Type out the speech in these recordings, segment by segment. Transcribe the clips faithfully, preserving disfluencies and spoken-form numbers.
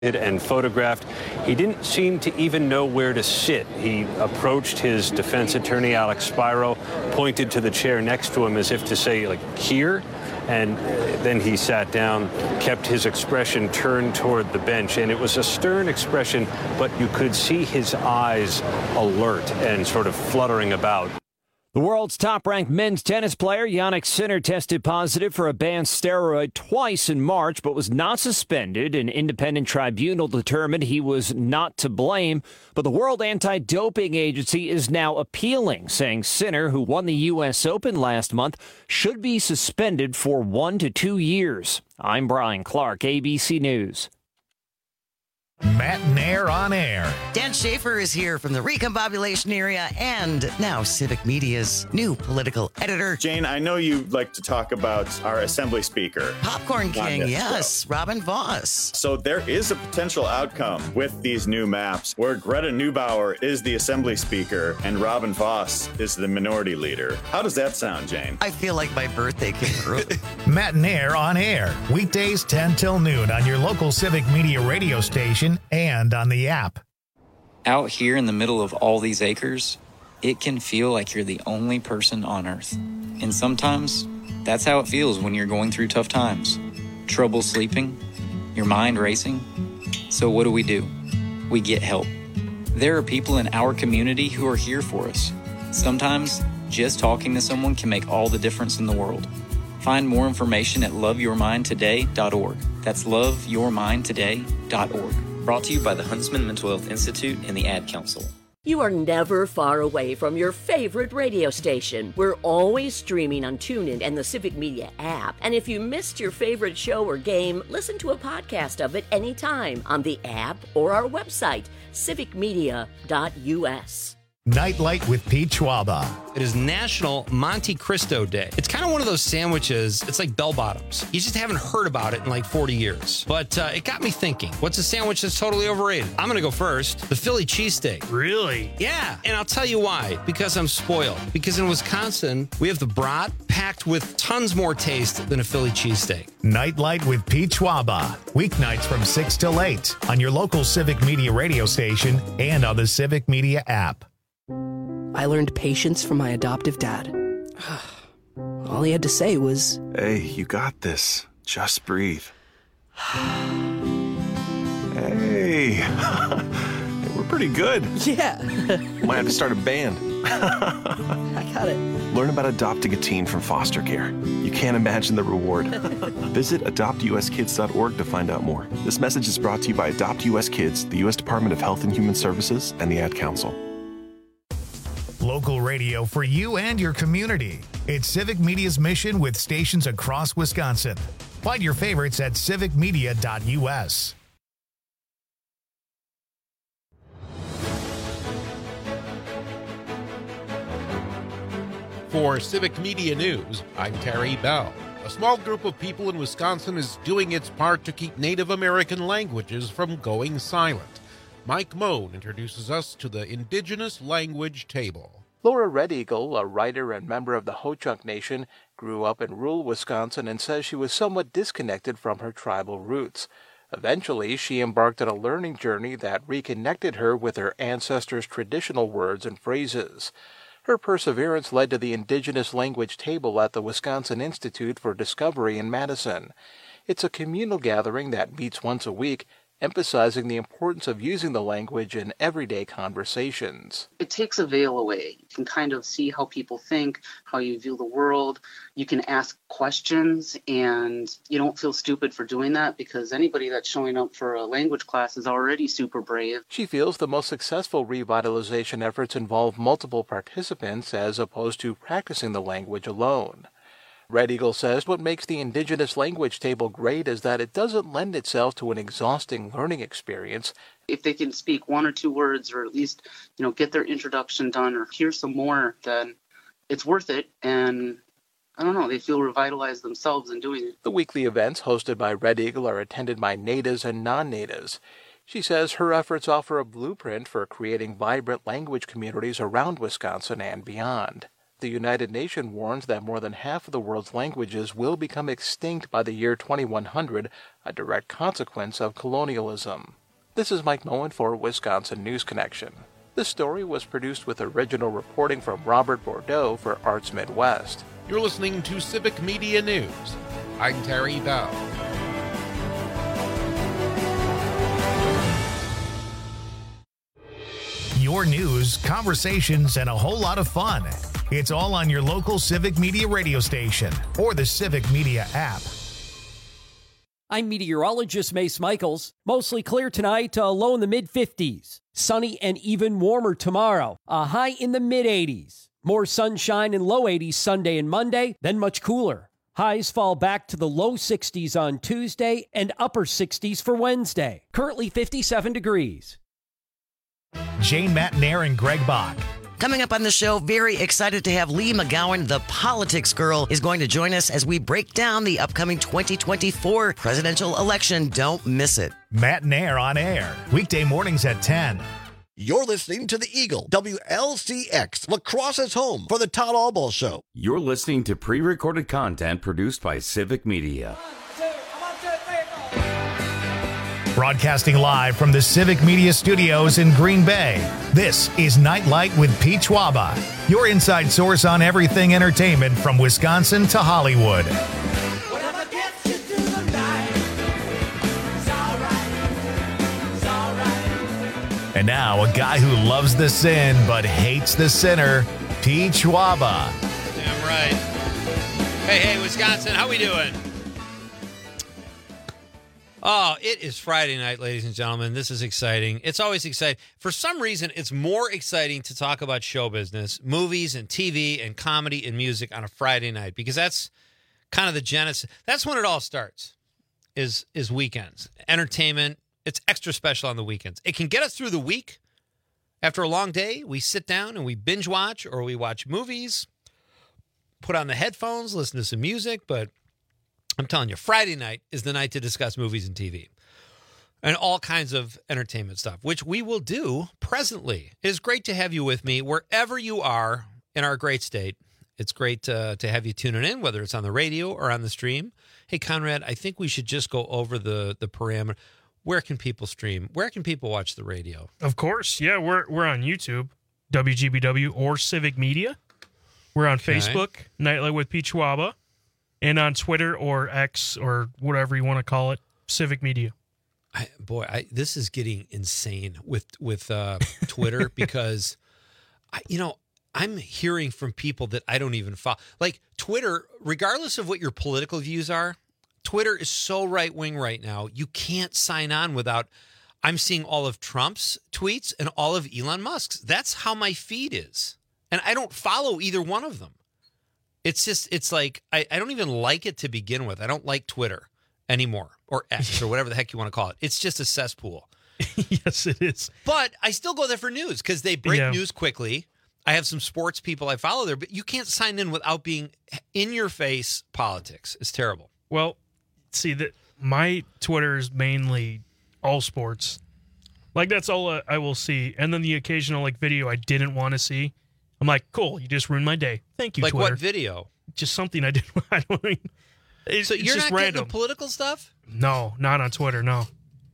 and photographed. He didn't seem to even know where to sit. He approached his defense attorney, Alex Spiro, pointed to the chair next to him as if to say, like, here? And then he sat down, kept his expression turned toward the bench. And it was a stern expression, but you could see his eyes alert and sort of fluttering about. The world's top-ranked men's tennis player, Jannik Sinner, tested positive for a banned steroid twice in March, but was not suspended. An independent tribunal determined he was not to blame, but the World Anti-Doping Agency is now appealing, saying Sinner, who won the U S Open last month, should be suspended for one to two years. I'm Brian Clark, A B C News. Matt Nair on air. Dan Schaefer is here from the Recombobulation area and now Civic Media's new political editor. Jane, I know you like to talk about our Assembly Speaker. Popcorn King, yes, show. Robin Voss. So there is a potential outcome with these new maps where Greta Neubauer is the Assembly Speaker and Robin Voss is the Minority Leader. How does that sound, Jane? I feel like my birthday came early. Matt Nair on air. Weekdays ten till noon on your local Civic Media radio station and on the app. Out here in the middle of all these acres, it can feel like you're the only person on Earth. And sometimes, that's how it feels when you're going through tough times. Trouble sleeping, your mind racing. So what do we do? We get help. There are people in our community who are here for us. Sometimes, just talking to someone can make all the difference in the world. Find more information at love your mind today dot org. That's love your mind today dot org. Brought to you by the Huntsman Mental Health Institute and the Ad Council. You are never far away from your favorite radio station. We're always streaming on TuneIn and the Civic Media app. And if you missed your favorite show or game, listen to a podcast of it anytime on the app or our website, civic media dot u s. Nightlight with Pete Schwaba. It is National Monte Cristo Day. It's kind of one of those sandwiches, it's like bell bottoms. You just haven't heard about it in like forty years. But uh, it got me thinking, what's a sandwich that's totally overrated? I'm going to go first. The Philly cheesesteak. Really? Yeah, and I'll tell you why. Because I'm spoiled. Because in Wisconsin, we have the brat packed with tons more taste than a Philly cheesesteak. Nightlight with Pete Schwaba. Weeknights from six till eight on your local Civic Media radio station and on the Civic Media app. I learned patience from my adoptive dad. All he had to say was, "Hey, you got this. Just breathe." Hey, we're pretty good. Yeah. Might have to start a band. I got it. Learn about adopting a teen from foster care. You can't imagine the reward. Visit adopt u s kids dot org to find out more. This message is brought to you by Adopt U S Kids, the U S Department of Health and Human Services, and the Ad Council. Local radio for you and your community. It's Civic Media's mission with stations across Wisconsin. Find your favorites at civic media dot u s. For Civic Media News, I'm Terry Bell. A small group of people in Wisconsin is doing its part to keep Native American languages from going silent. Mike Moan introduces us to the Indigenous Language Table. Laura Red Eagle, a writer and member of the Ho-Chunk Nation, grew up in rural Wisconsin and says she was somewhat disconnected from her tribal roots. Eventually, she embarked on a learning journey that reconnected her with her ancestors' traditional words and phrases. Her perseverance led to the Indigenous Language Table at the Wisconsin Institute for Discovery in Madison. It's a communal gathering that meets once a week, emphasizing the importance of using the language in everyday conversations. It takes a veil away. You can kind of see how people think, how you view the world. You can ask questions, and you don't feel stupid for doing that because anybody that's showing up for a language class is already super brave. She feels the most successful revitalization efforts involve multiple participants as opposed to practicing the language alone. Red Eagle says what makes the Indigenous Language Table great is that it doesn't lend itself to an exhausting learning experience. If they can speak one or two words or at least, you know, get their introduction done or hear some more, then it's worth it. And I don't know, they feel revitalized themselves in doing it. The weekly events hosted by Red Eagle are attended by natives and non-natives. She says her efforts offer a blueprint for creating vibrant language communities around Wisconsin and beyond. The United Nations warns that more than half of the world's languages will become extinct by the year twenty-one hundred, a direct consequence of colonialism. This is Mike Moen for Wisconsin News Connection. This story was produced with original reporting from Robert Bordeaux for Arts Midwest. You're listening to Civic Media News. I'm Terry Bell. Your news, conversations, and a whole lot of fun. It's all on your local Civic Media radio station or the Civic Media app. I'm meteorologist Mace Michaels. Mostly clear tonight, uh, low in the mid fifties. Sunny and even warmer tomorrow, a high in the mid eighties. More sunshine and low eighties Sunday and Monday, then much cooler. Highs fall back to the low sixties on Tuesday and upper sixties for Wednesday. Currently fifty-seven degrees. Jane Matnair and Greg Bach. Coming up on the show, very excited to have Lee McGowan, the politics girl, is going to join us as we break down the upcoming twenty twenty-four presidential election. Don't miss it. Matnair on air, weekday mornings at ten. You're listening to the Eagle, W L C X, La Crosse's home for the Todd Albaugh Show. You're listening to pre-recorded content produced by Civic Media. Broadcasting live from the Civic Media Studios in Green Bay, this is Nightlight with Pete Schwaba, your inside source on everything entertainment from Wisconsin to Hollywood. And now, a guy who loves the sin but hates the sinner, Pete Schwaba. Damn right. Hey, hey, Wisconsin, how we doing? Oh, it is Friday night, ladies and gentlemen. This is exciting. It's always exciting. For some reason, it's more exciting to talk about show business, movies and T V and comedy and music on a Friday night, because that's kind of the genesis. That's when it all starts, is is weekends. Entertainment, it's extra special on the weekends. It can get us through the week. After a long day, we sit down and we binge watch, or we watch movies, put on the headphones, listen to some music, but I'm telling you, Friday night is the night to discuss movies and T V and all kinds of entertainment stuff, which we will do presently. It is great to have you with me wherever you are in our great state. It's great uh, to have you tuning in, whether it's on the radio or on the stream. Hey, Conrad, I think we should just go over the, the parameter. Where can people stream? Where can people watch the radio? Of course. Yeah, we're we're on YouTube, W G B W or Civic Media. We're on Okay. Facebook, Nightlight with Pete Schwaba. And on Twitter or X or whatever you want to call it, Civic Media. I, boy, I, this is getting insane with with uh, Twitter because, I, you know, I'm hearing from people that I don't even follow. Like Twitter, regardless of what your political views are, Twitter is so right wing right now. You can't sign on without. I'm seeing all of Trump's tweets and all of Elon Musk's. That's how my feed is, and I don't follow either one of them. It's just, it's like, I, I don't even like it to begin with. I don't like Twitter anymore, or X, or whatever the heck you want to call it. It's just a cesspool. Yes, it is. But I still go there for news because they break Yeah. news quickly. I have some sports people I follow there, but you can't sign in without being in your face politics. It's terrible. Well, see, that my Twitter is mainly all sports. Like, that's all uh, I will see. And then the occasional, like, video I didn't want to see. I'm like, cool, you just ruined my day. Thank you, Like Twitter. what video? Just something I didn't. I don't mean, it's, So it's you're just not random. getting the political stuff? No, not on Twitter. No.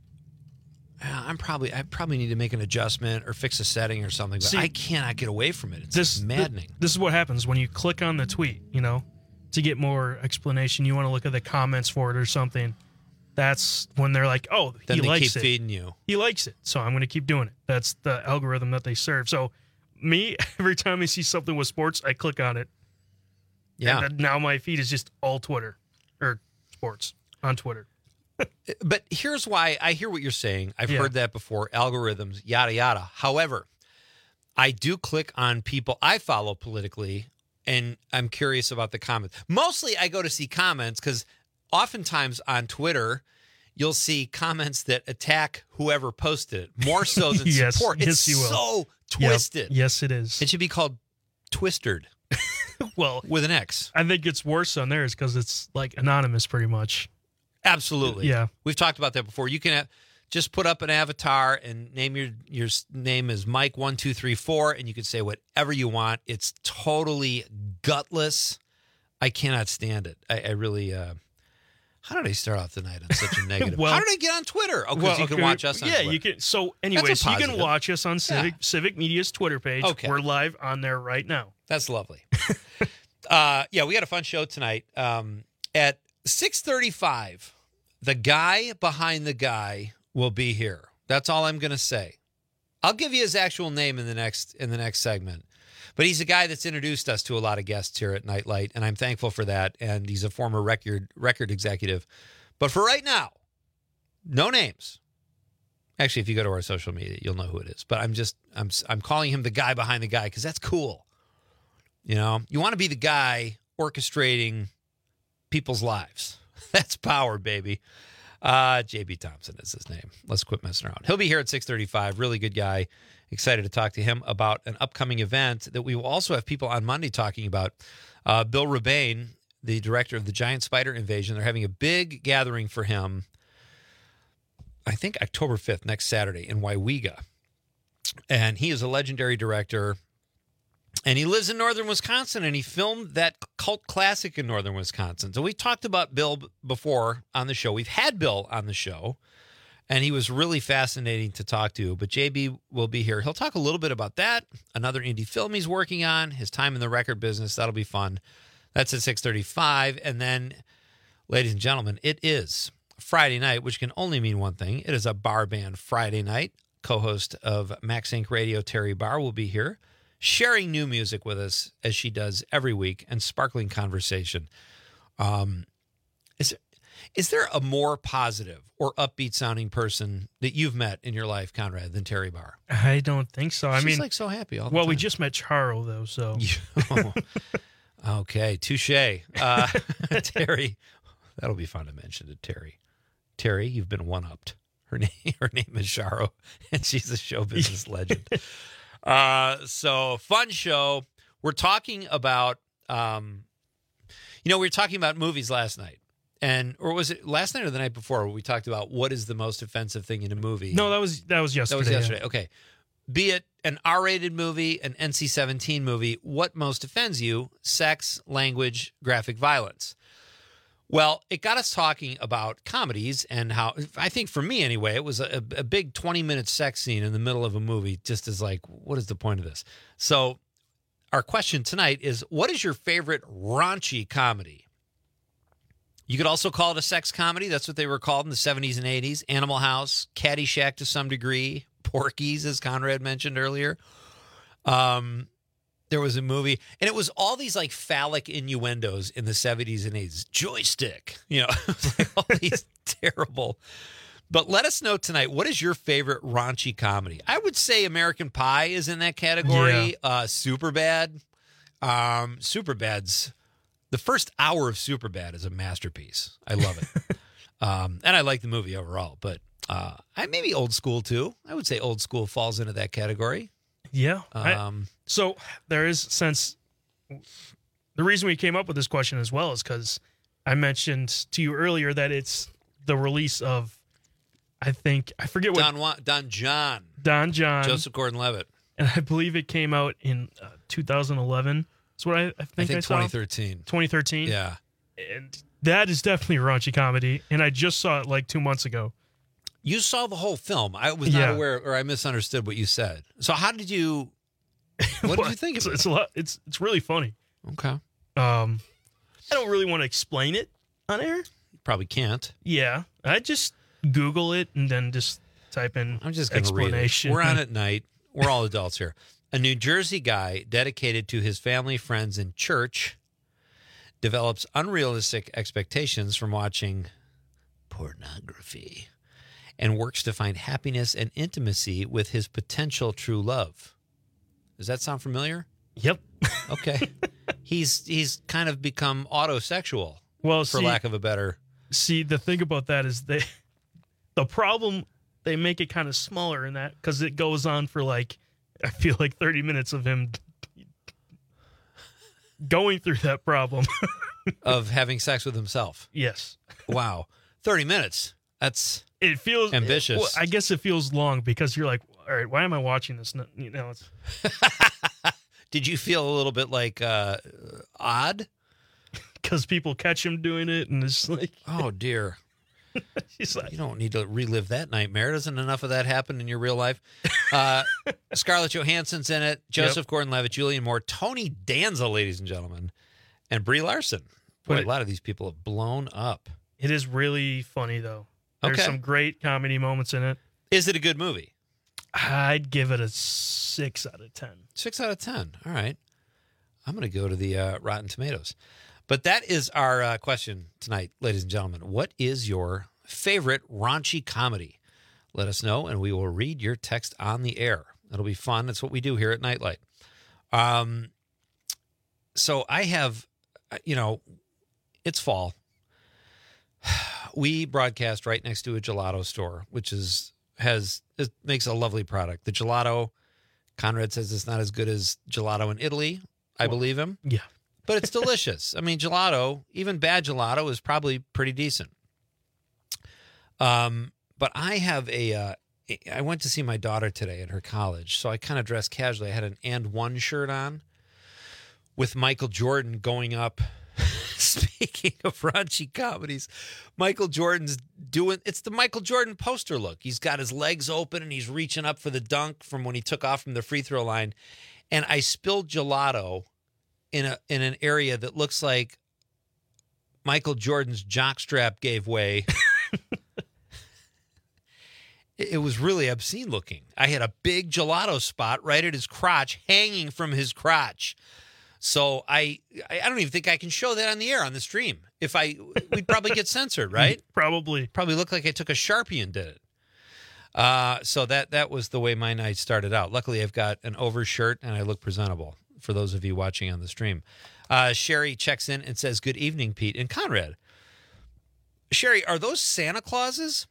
Uh, I'm probably I probably need to make an adjustment or fix a setting or something, but See, I cannot get away from it. It's This maddening. This is what happens when you click on the tweet. You know, to get more explanation, you want to look at the comments for it or something. That's when they're like, "Oh, Then he they likes keep it. feeding you. He likes it, so I'm going to keep doing it." That's the algorithm that they serve. So, me, every time I see something with sports, I click on it. Yeah. And now my feed is just all Twitter or sports on Twitter. But here's why I hear what you're saying. I've Yeah. heard that before. Algorithms, yada, yada. However, I do click on people I follow politically, and I'm curious about the comments. Mostly I go to see comments because oftentimes on Twitter, you'll see comments that attack whoever posted it more so than Yes, support. yes, It's you will. so Yep. twisted. Yes, it is. It should be called Twistered. Well, with an X. I think it's worse on theirs because it's like anonymous pretty much. Absolutely. Yeah. We've talked about that before. You can have, just put up an avatar and name your your name is Mike one two three four, and you can say whatever you want. It's totally gutless. I cannot stand it. I, I really. Uh, how did I start off the night on such a negative? well, how did I get on Twitter? Oh, because well, you can okay, watch us on yeah, Twitter. you can. So, anyways, you can watch us on Civic Yeah. Civic Media's Twitter page. Okay. We're live on there right now. That's lovely. uh, yeah, we got a fun show tonight. Um, at six thirty-five, the guy behind the guy will be here. That's all I'm going to say. I'll give you his actual name in the next in the next segment. But he's a guy that's introduced us to a lot of guests here at Nightlight, and I'm thankful for that. And he's a former record record executive. But for right now, no names. Actually, if you go to our social media, you'll know who it is. But I'm just I'm I'm calling him the guy behind the guy because that's cool. You know, you want to be the guy orchestrating people's lives. That's power, baby. Uh, J B Thompson is his name. Let's quit messing around. He'll be here at six thirty-five. Really good guy. Excited to talk to him about an upcoming event that we will also have people on Monday talking about. Uh, Bill Rebane, the director of the Giant Spider Invasion, they're having a big gathering for him, I think October fifth, next Saturday, in Waiwega. And he is a legendary director. And he lives in northern Wisconsin, and he filmed that cult classic in northern Wisconsin. So we talked about Bill b- before on the show. We've had Bill on the show, and he was really fascinating to talk to. But J B will be here. He'll talk a little bit about that, another indie film he's working on, his time in the record business. That'll be fun. That's at six thirty-five. And then, ladies and gentlemen, it is Friday night, which can only mean one thing. It is a bar band Friday night. Co-host of Max Inc Radio, Terry Barr, will be here, sharing new music with us as she does every week, and sparkling conversation. Um, is is there a more positive or upbeat sounding person that you've met in your life, Conrad, than Terry Barr? I don't think so. I She's mean, like so happy all the well, time. we just met Charo though, so Oh, okay, touche. Uh, Terry, that'll be fun to mention to Terry. Terry, you've been one-upped. Her name, her name is Charo, and she's a show business legend. Uh, so fun show. We're talking about, um, you know, we were talking about movies last night, and or was it last night or the night before? Where we talked about what is the most offensive thing in a movie? no, that was that was yesterday. That was yeah. yesterday. Okay. Be it an R-rated movie, an N C seventeen movie, what most offends you? Sex, language, graphic violence. Well, it got us talking about comedies and how, I think for me anyway, it was a, a big twenty-minute sex scene in the middle of a movie just as like, what is the point of this? So our question tonight is, what is your favorite raunchy comedy? You could also call it a sex comedy. That's what they were called in the seventies and eighties. Animal House, Caddyshack to some degree, Porky's, as Conrad mentioned earlier. Um... There was a movie, and it was all these like phallic innuendos in the seventies and eighties. Joystick, you know, it was like all these terrible. But let us know tonight, what is your favorite raunchy comedy? I would say American Pie is in that category. Yeah. Uh, Superbad. Um, Superbad's, the first hour of Superbad is a masterpiece. I love it. um, and I like the movie overall, but uh, I maybe old school too. I would say old school falls into that category. Yeah. I- Um, so there is, since the reason we came up with this question as well is because I mentioned to you earlier that it's the release of, I think, I forget what. Don, Juan, Don John. Don John. Joseph Gordon-Levitt. And I believe it came out in uh, two thousand eleven. That's what I, I think I, I think saw. twenty thirteen. twenty thirteen. Yeah. And that is definitely a raunchy comedy. And I just saw it like two months ago. You saw the whole film. I was not Yeah. aware, or I misunderstood what you said. So how did you, what did you think it's, of it? it's a lot. It's it's really funny. Okay. Um, I don't really want to explain it on air. Probably can't. Yeah, I just Google it and then just type in. I'm just going to read it. explanation. We're on at night. We're all adults here. A New Jersey guy dedicated to his family, friends, and church develops unrealistic expectations from watching pornography and works to find happiness and intimacy with his potential true love. Does that sound familiar? Yep. Okay. he's he's kind of become autosexual, Well, for see- lack of a better. See, the thing about that is they, the problem, they make it kind of smaller in that because it goes on for like, I feel like thirty minutes of him going through that problem. of having sex with himself. Yes. Wow. thirty minutes. That's it feels ambitious. Well, I guess it feels long because you're like, all right, why am I watching this? You know, it's. Did you feel a little bit like uh, odd? Because people catch him doing it, and it's like, oh dear. He's like, you don't need to relive that nightmare. Doesn't enough of that happen in your real life? Uh, Scarlett Johansson's in it. Joseph yep. Gordon-Levitt, Julian Moore, Tony Danza, ladies and gentlemen, and Brie Larson. Boy, it, a lot of these people have blown up. It is really funny, though. There's okay. some great comedy moments in it. Is it a good movie? I'd give it a six out of ten. Six out of ten. All right. I'm going to go to the uh, Rotten Tomatoes. But that is our uh, question tonight, ladies and gentlemen. What is your favorite raunchy comedy? Let us know, and we will read your text on the air. It'll be fun. That's what we do here at Nightlight. Um, so I have, you know, it's fall. We broadcast right next to a gelato store, which is has it makes a lovely product. The gelato, Conrad says it's not as good as gelato in Italy. I well, believe him. Yeah. But it's delicious. I mean, gelato, even bad gelato, is probably pretty decent. Um, but I have a, uh, I went to see my daughter today at her college, so I kind of dressed casually. I had an And One shirt on with Michael Jordan going up. Speaking of raunchy comedies, Michael Jordan's doing, it's the Michael Jordan poster look. He's got his legs open and he's reaching up for the dunk from when he took off from the free throw line. And I spilled gelato in a in an area that looks like Michael Jordan's jockstrap gave way. it, it was really obscene looking. I had a big gelato spot right at his crotch, hanging from his crotch. So I I don't even think I can show that on the air on the stream. If I, we'd probably get censored, right? Probably. Probably look like I took a Sharpie and did it. Uh, so that that was the way my night started out. Luckily, I've got an overshirt and I look presentable for those of you watching on the stream. Uh, Sherry checks in and says, good evening, Pete and Conrad. Sherry, are those Santa Clauses?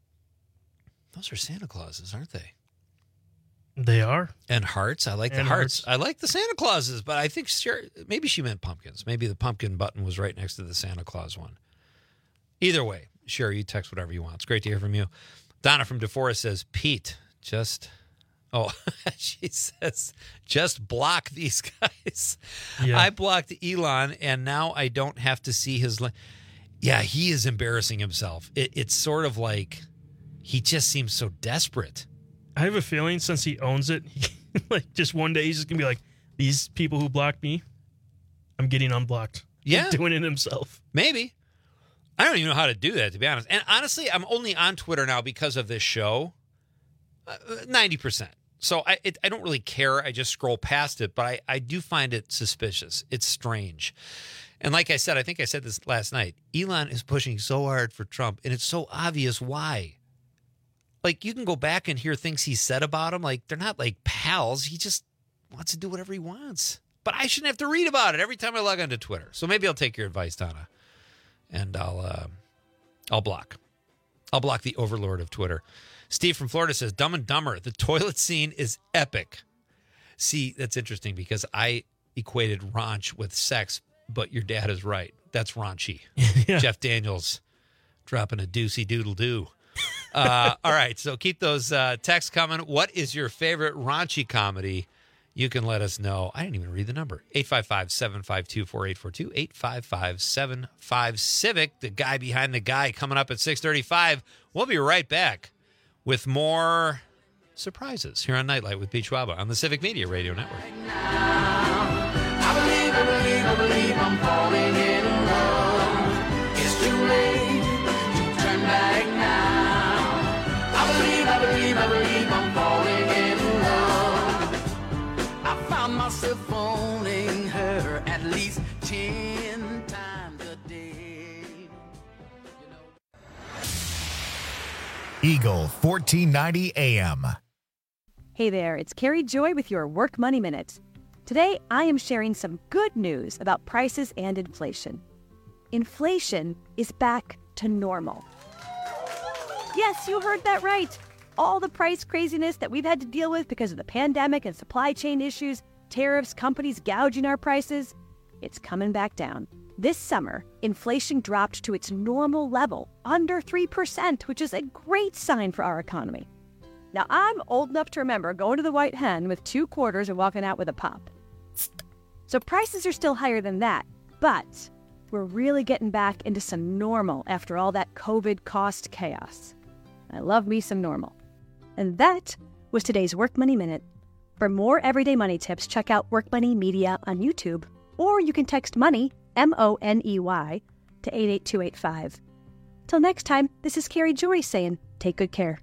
Those are Santa Clauses, aren't they? They are. And hearts. I like and the hearts. hearts. I like the Santa Clauses, but I think Sherry, maybe she meant pumpkins. Maybe the pumpkin button was right next to the Santa Claus one. Either way, Sherry, you text whatever you want. It's great to hear from you. Donna from DeForest says, Pete, just, oh, she says, just block these guys. Yeah. I blocked Elon, and now I don't have to see his, li- yeah, he is embarrassing himself. It, it's sort of like he just seems so desperate. I have a feeling since he owns it, he, like just one day he's just going to be like, these people who blocked me, I'm getting unblocked. Yeah. He's doing it himself. Maybe. I don't even know how to do that, to be honest. And honestly, I'm only on Twitter now because of this show, uh, ninety percent. So I it, I don't really care. I just scroll past it, but I, I do find it suspicious. It's strange. And like I said, I think I said this last night, Elon is pushing so hard for Trump, and it's so obvious why. Like, you can go back and hear things he said about him. Like, they're not like pals. He just wants to do whatever he wants. But I shouldn't have to read about it every time I log onto Twitter. So maybe I'll take your advice, Donna. And I'll uh, I'll block. I'll block the overlord of Twitter. Steve from Florida says, Dumb and Dumber, the toilet scene is epic. See, that's interesting because I equated raunch with sex, but your dad is right. That's raunchy. Yeah. Jeff Daniels dropping a doozy doodle doo. Uh, all right, so keep those uh, texts coming. What is your favorite raunchy comedy? You can let us know. I didn't even read the number. eight five five, seven five two, four eight four two, eight five five, seven five, Civic, the guy behind the guy, coming up at six thirty-five. We'll be right back with more surprises here on Nightlight with Pete Schwaba on the Civic Media Radio Network. I believe, I believe, I believe I'm falling in love. It's too late to turn back now. I believe, I believe, I believe I'm falling in love. I found myself phoning her at least ten times a day. You know. Eagle fourteen ninety A M. Hey there, it's Carrie Joy with your Work Money Minute. Today, I am sharing some good news about prices and inflation. Inflation is back to normal. Yes, you heard that right. All the price craziness that we've had to deal with because of the pandemic and supply chain issues, tariffs, companies gouging our prices, it's coming back down. This summer, inflation dropped to its normal level, under three percent, which is a great sign for our economy. Now, I'm old enough to remember going to the White Hen with two quarters and walking out with a pop. So prices are still higher than that, but we're really getting back into some normal after all that COVID cost chaos. I love me some normal. And that was today's Work Money Minute. For more everyday money tips, check out Work Money Media on YouTube, or you can text MONEY, M O N E Y, to eight eight two eight five. Till next time, this is Carrie Joy saying, take good care.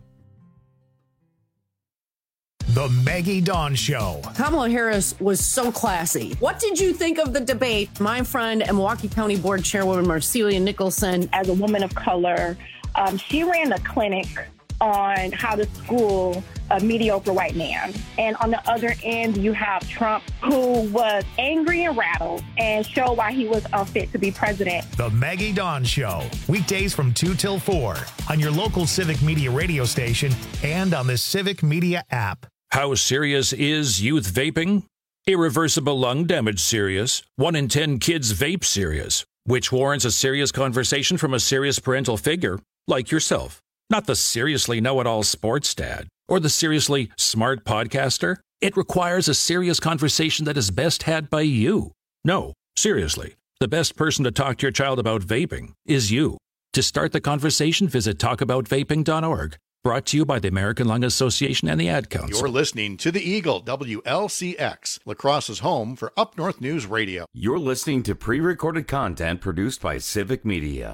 The Maggie Dawn Show. Kamala Harris was so classy. What did you think of the debate? My friend and Milwaukee County Board Chairwoman Marcelia Nicholson. As a woman of color, um, she ran a clinic on how to school a mediocre white man. And on the other end, you have Trump, who was angry and rattled and showed why he was unfit to be president. The Maggie Dawn Show. Weekdays from two till four on your local Civic Media radio station and on the Civic Media app. How serious is youth vaping? Irreversible lung damage serious. One in ten kids vape serious, which warrants a serious conversation from a serious parental figure like yourself. Not the seriously know-it-all sports dad or the seriously smart podcaster. It requires a serious conversation that is best had by you. No, seriously, the best person to talk to your child about vaping is you. To start the conversation, visit talk about vaping dot org. Brought to you by the American Lung Association and the Ad Council. You're listening to the Eagle, W L C X, La Crosse's home for Up North News Radio. You're listening to pre-recorded content produced by Civic Media.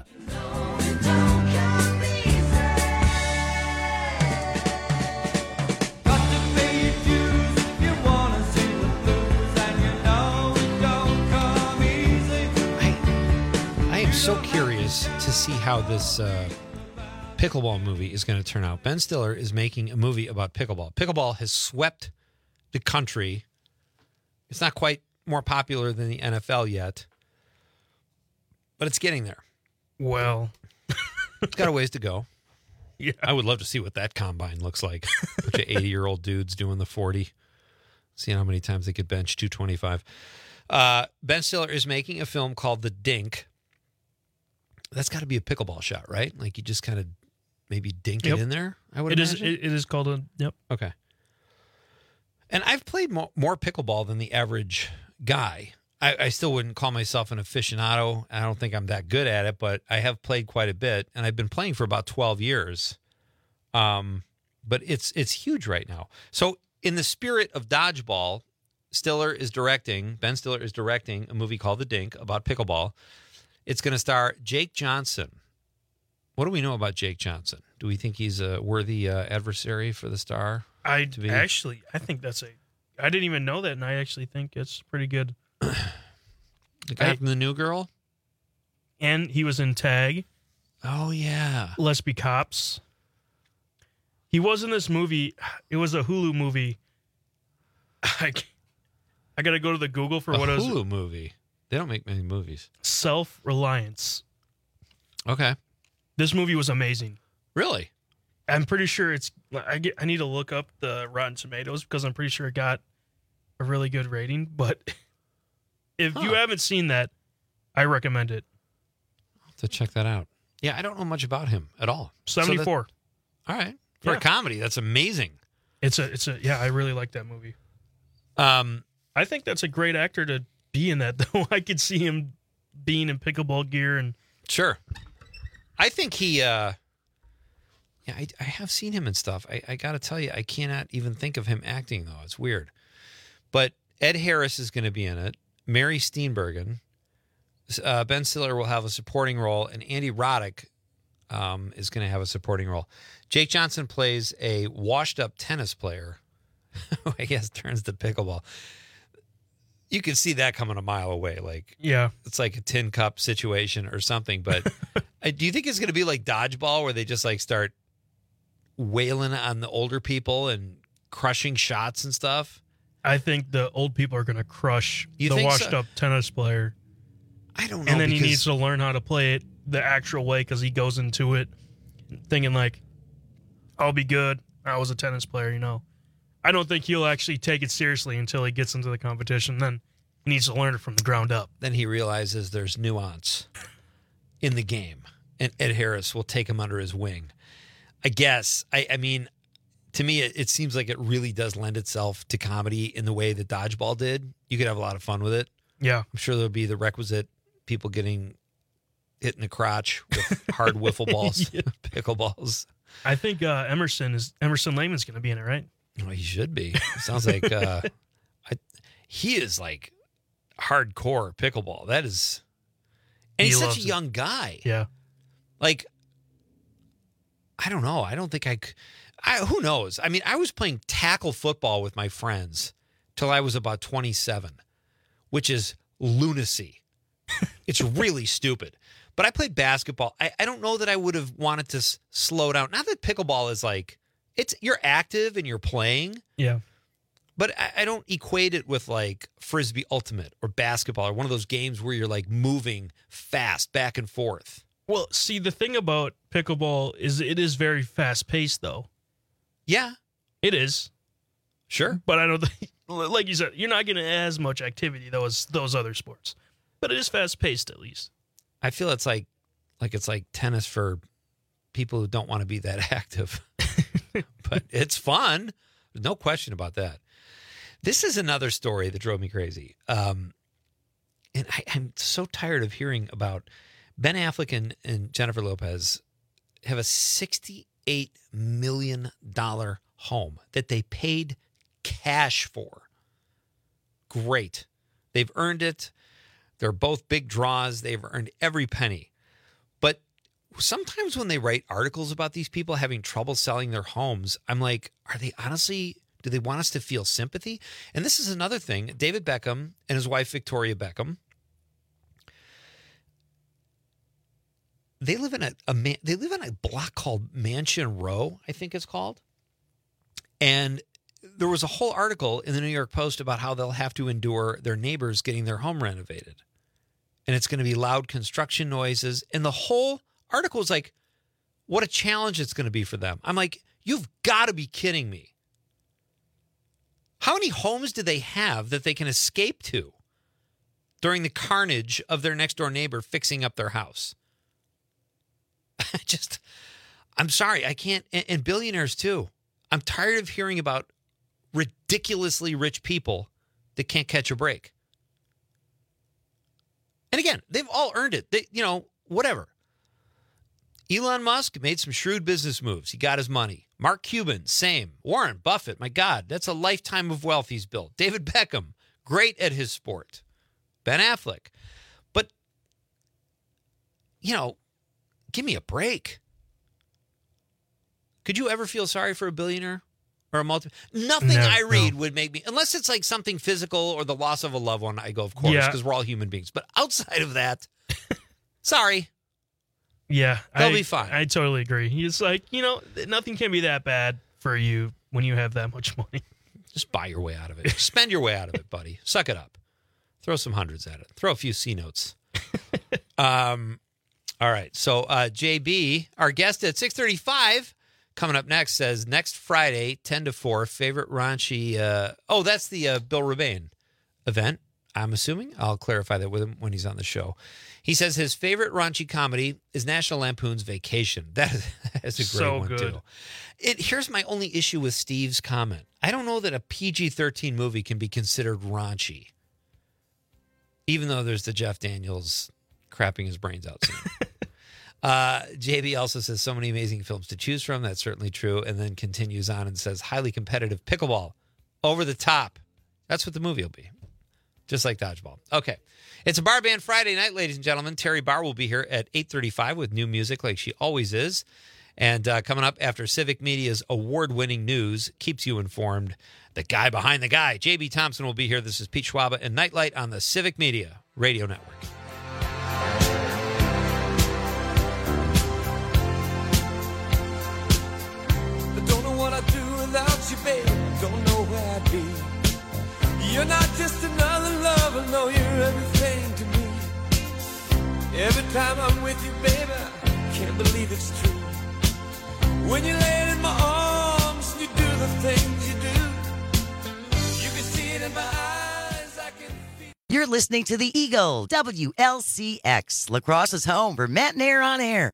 I am so curious to see how this uh, pickleball movie is going to turn out. Ben Stiller is making a movie about pickleball. Pickleball has swept the country. It's not quite more popular than the N F L yet, but it's getting there. Well, it's got a ways to go. Yeah, I would love to see what that combine looks like. A bunch of eighty-year-old dudes doing the forty, seeing how many times they could bench two twenty-five. Uh, Ben Stiller is making a film called The Dink. That's got to be a pickleball shot, right? Like you just kind of maybe dink Yep. it in there, I would It is. imagine. It, it is called a. Yep. Okay. And I've played mo- more pickleball than the average guy. I, I still wouldn't call myself an aficionado. I don't think I'm that good at it, but I have played quite a bit, and I've been playing for about twelve years. Um, but it's it's huge right now. So in the spirit of dodgeball, Stiller is directing, Ben Stiller is directing a movie called The Dink about pickleball. It's going to star Jake Johnson. What do we know about Jake Johnson? Do we think he's a worthy uh, adversary for the star? I to be? actually, I think that's a. I didn't even know that, and I actually think it's pretty good. The guy I- from The New Girl? And he was in Tag. Oh, yeah. Let's Be Cops. He was in this movie. It was a Hulu movie. I, I got to go to the Google for A what it was. Hulu movie. They don't make many movies. Self-Reliance. Okay. This movie was amazing. Really? I'm pretty sure it's. I get. I need to look up the Rotten Tomatoes because I'm pretty sure it got a really good rating. But if you Huh. haven't seen that, I recommend it. I'll have to check that out. Yeah, I don't know much about him at all. So that- seventy-four. all right. For Yeah. a comedy, that's amazing. It's a. It's a. Yeah, I really like that movie. Um, I think that's a great actor to be in that, though. I could see him being in pickleball gear and. Sure. I think he, uh, yeah, I, I have seen him and stuff. I, I got to tell you, I cannot even think of him acting, though. It's weird. But Ed Harris is going to be in it. Mary Steenburgen. Uh, Ben Stiller will have a supporting role, and Andy Roddick um, is going to have a supporting role. Jake Johnson plays a washed-up tennis player who I guess turns to pickleball. You can see that coming a mile away. Like, Yeah. it's like a tin cup situation or something. But I, do you think it's going to be like dodgeball where they just like start wailing on the older people and crushing shots and stuff? I think the old people are going to crush You the think so? washed-up tennis player. I don't know. And then he because- needs to learn how to play it the actual way because he goes into it thinking like, I'll be good. I was a tennis player, you know. I don't think he'll actually take it seriously until he gets into the competition. Then He needs to learn it from the ground up. Then he realizes there's nuance in the game, and Ed Harris will take him under his wing. I guess. I, I mean, to me, it, it seems like it really does lend itself to comedy in the way that Dodgeball did. You could have a lot of fun with it. Yeah. I'm sure there'll be the requisite people getting hit in the crotch with hard wiffle balls, Yeah. pickleballs. I think uh, Emerson is Emerson Lehman's going to be in it, right? Well, he should be. Sounds like uh, I, he is like hardcore pickleball. That is, and He he's such loves a it. young guy. Yeah. Like, I don't know. I don't think I, c- I. Who knows? I mean, I was playing tackle football with my friends till I was about twenty-seven, which is lunacy. It's really stupid. But I played basketball. I, I don't know that I would have wanted to s- slow down. Not that pickleball is like, it's you're active and you're playing. Yeah. But I, I don't equate it with like Frisbee Ultimate or basketball or one of those games where you're like moving fast back and forth. Well, see, the thing about pickleball is it is very fast paced, though. Yeah. It is. Sure. But I don't think, like you said, you're not getting as much activity, though, as those other sports. But it is fast paced, at least. I feel it's like like it's like tennis for people who don't want to be that active. But it's fun. There's no question about that. This is another story that drove me crazy. Um, and I, I'm so tired of hearing about Ben Affleck and, and Jennifer Lopez have a sixty-eight million dollars home that they paid cash for. Great. They've earned it. They're both big draws. They've earned every penny. But sometimes when they write articles about these people having trouble selling their homes, I'm like, are they honestly, do they want us to feel sympathy? And this is another thing. David Beckham and his wife, Victoria Beckham, they live in a, a man, they live in a block called Mansion Row, I think it's called. And there was a whole article in the New York Post about how they'll have to endure their neighbors getting their home renovated. And it's going to be loud construction noises. And the whole article is like, what a challenge it's going to be for them. I'm like, you've got to be kidding me. How many homes do they have that they can escape to during the carnage of their next door neighbor fixing up their house? I just, I'm sorry, I can't, and, and billionaires too. I'm tired of hearing about ridiculously rich people that can't catch a break. And again, they've all earned it. They, you know, whatever. Elon Musk made some shrewd business moves. He got his money. Mark Cuban, same. Warren Buffett, my God, that's a lifetime of wealth he's built. David Beckham, great at his sport. Ben Affleck. But, you know, give me a break. Could you ever feel sorry for a billionaire or a multi? Nothing No, I read no. would make me, unless it's like something physical or the loss of a loved one, I go, of course, Yeah. because we're all human beings. But outside of that, sorry. Yeah. They'll I, be fine. I totally agree. It's like, you know, nothing can be that bad for you when you have that much money. Just buy your way out of it. Spend your way out of it, buddy. Suck it up. Throw some hundreds at it. Throw a few C notes. um, all right. So uh, J B, our guest at six thirty-five, coming up next, says next Friday, ten to four, favorite raunchy. Uh, oh, that's the uh, Bill Rebane event, I'm assuming. I'll clarify that with him when he's on the show. He says his favorite raunchy comedy is National Lampoon's Vacation. That is, that's a great So one, good. too. It, here's my only issue with Steve's comment. I don't know that a P G thirteen movie can be considered raunchy, even though there's the Jeff Daniels crapping his brains out scene. uh, J B also says so many amazing films to choose from. That's certainly true. And then continues on and says highly competitive pickleball, over the top. That's what the movie will be. Just like Dodgeball. Okay. It's a Bar Band Friday night, ladies and gentlemen. Terry Barr will be here at eight thirty-five with new music like she always is. And uh, coming up after Civic Media's award-winning news keeps you informed, the guy behind the guy, J B Thompson, will be here. This is Pete Schwaba and Nightlight on the Civic Media Radio Network. I don't know what I'd do without you, babe. Don't know where I'd be. You're not just another lover, no, you're everything to me. Every time I'm with you, baby, I can't believe it's true. When you lay in my arms and you do the things you do, you can see it in my eyes, I can feel. You're listening to the Eagle, W L C X, La Crosse's home for Matt Nair on air.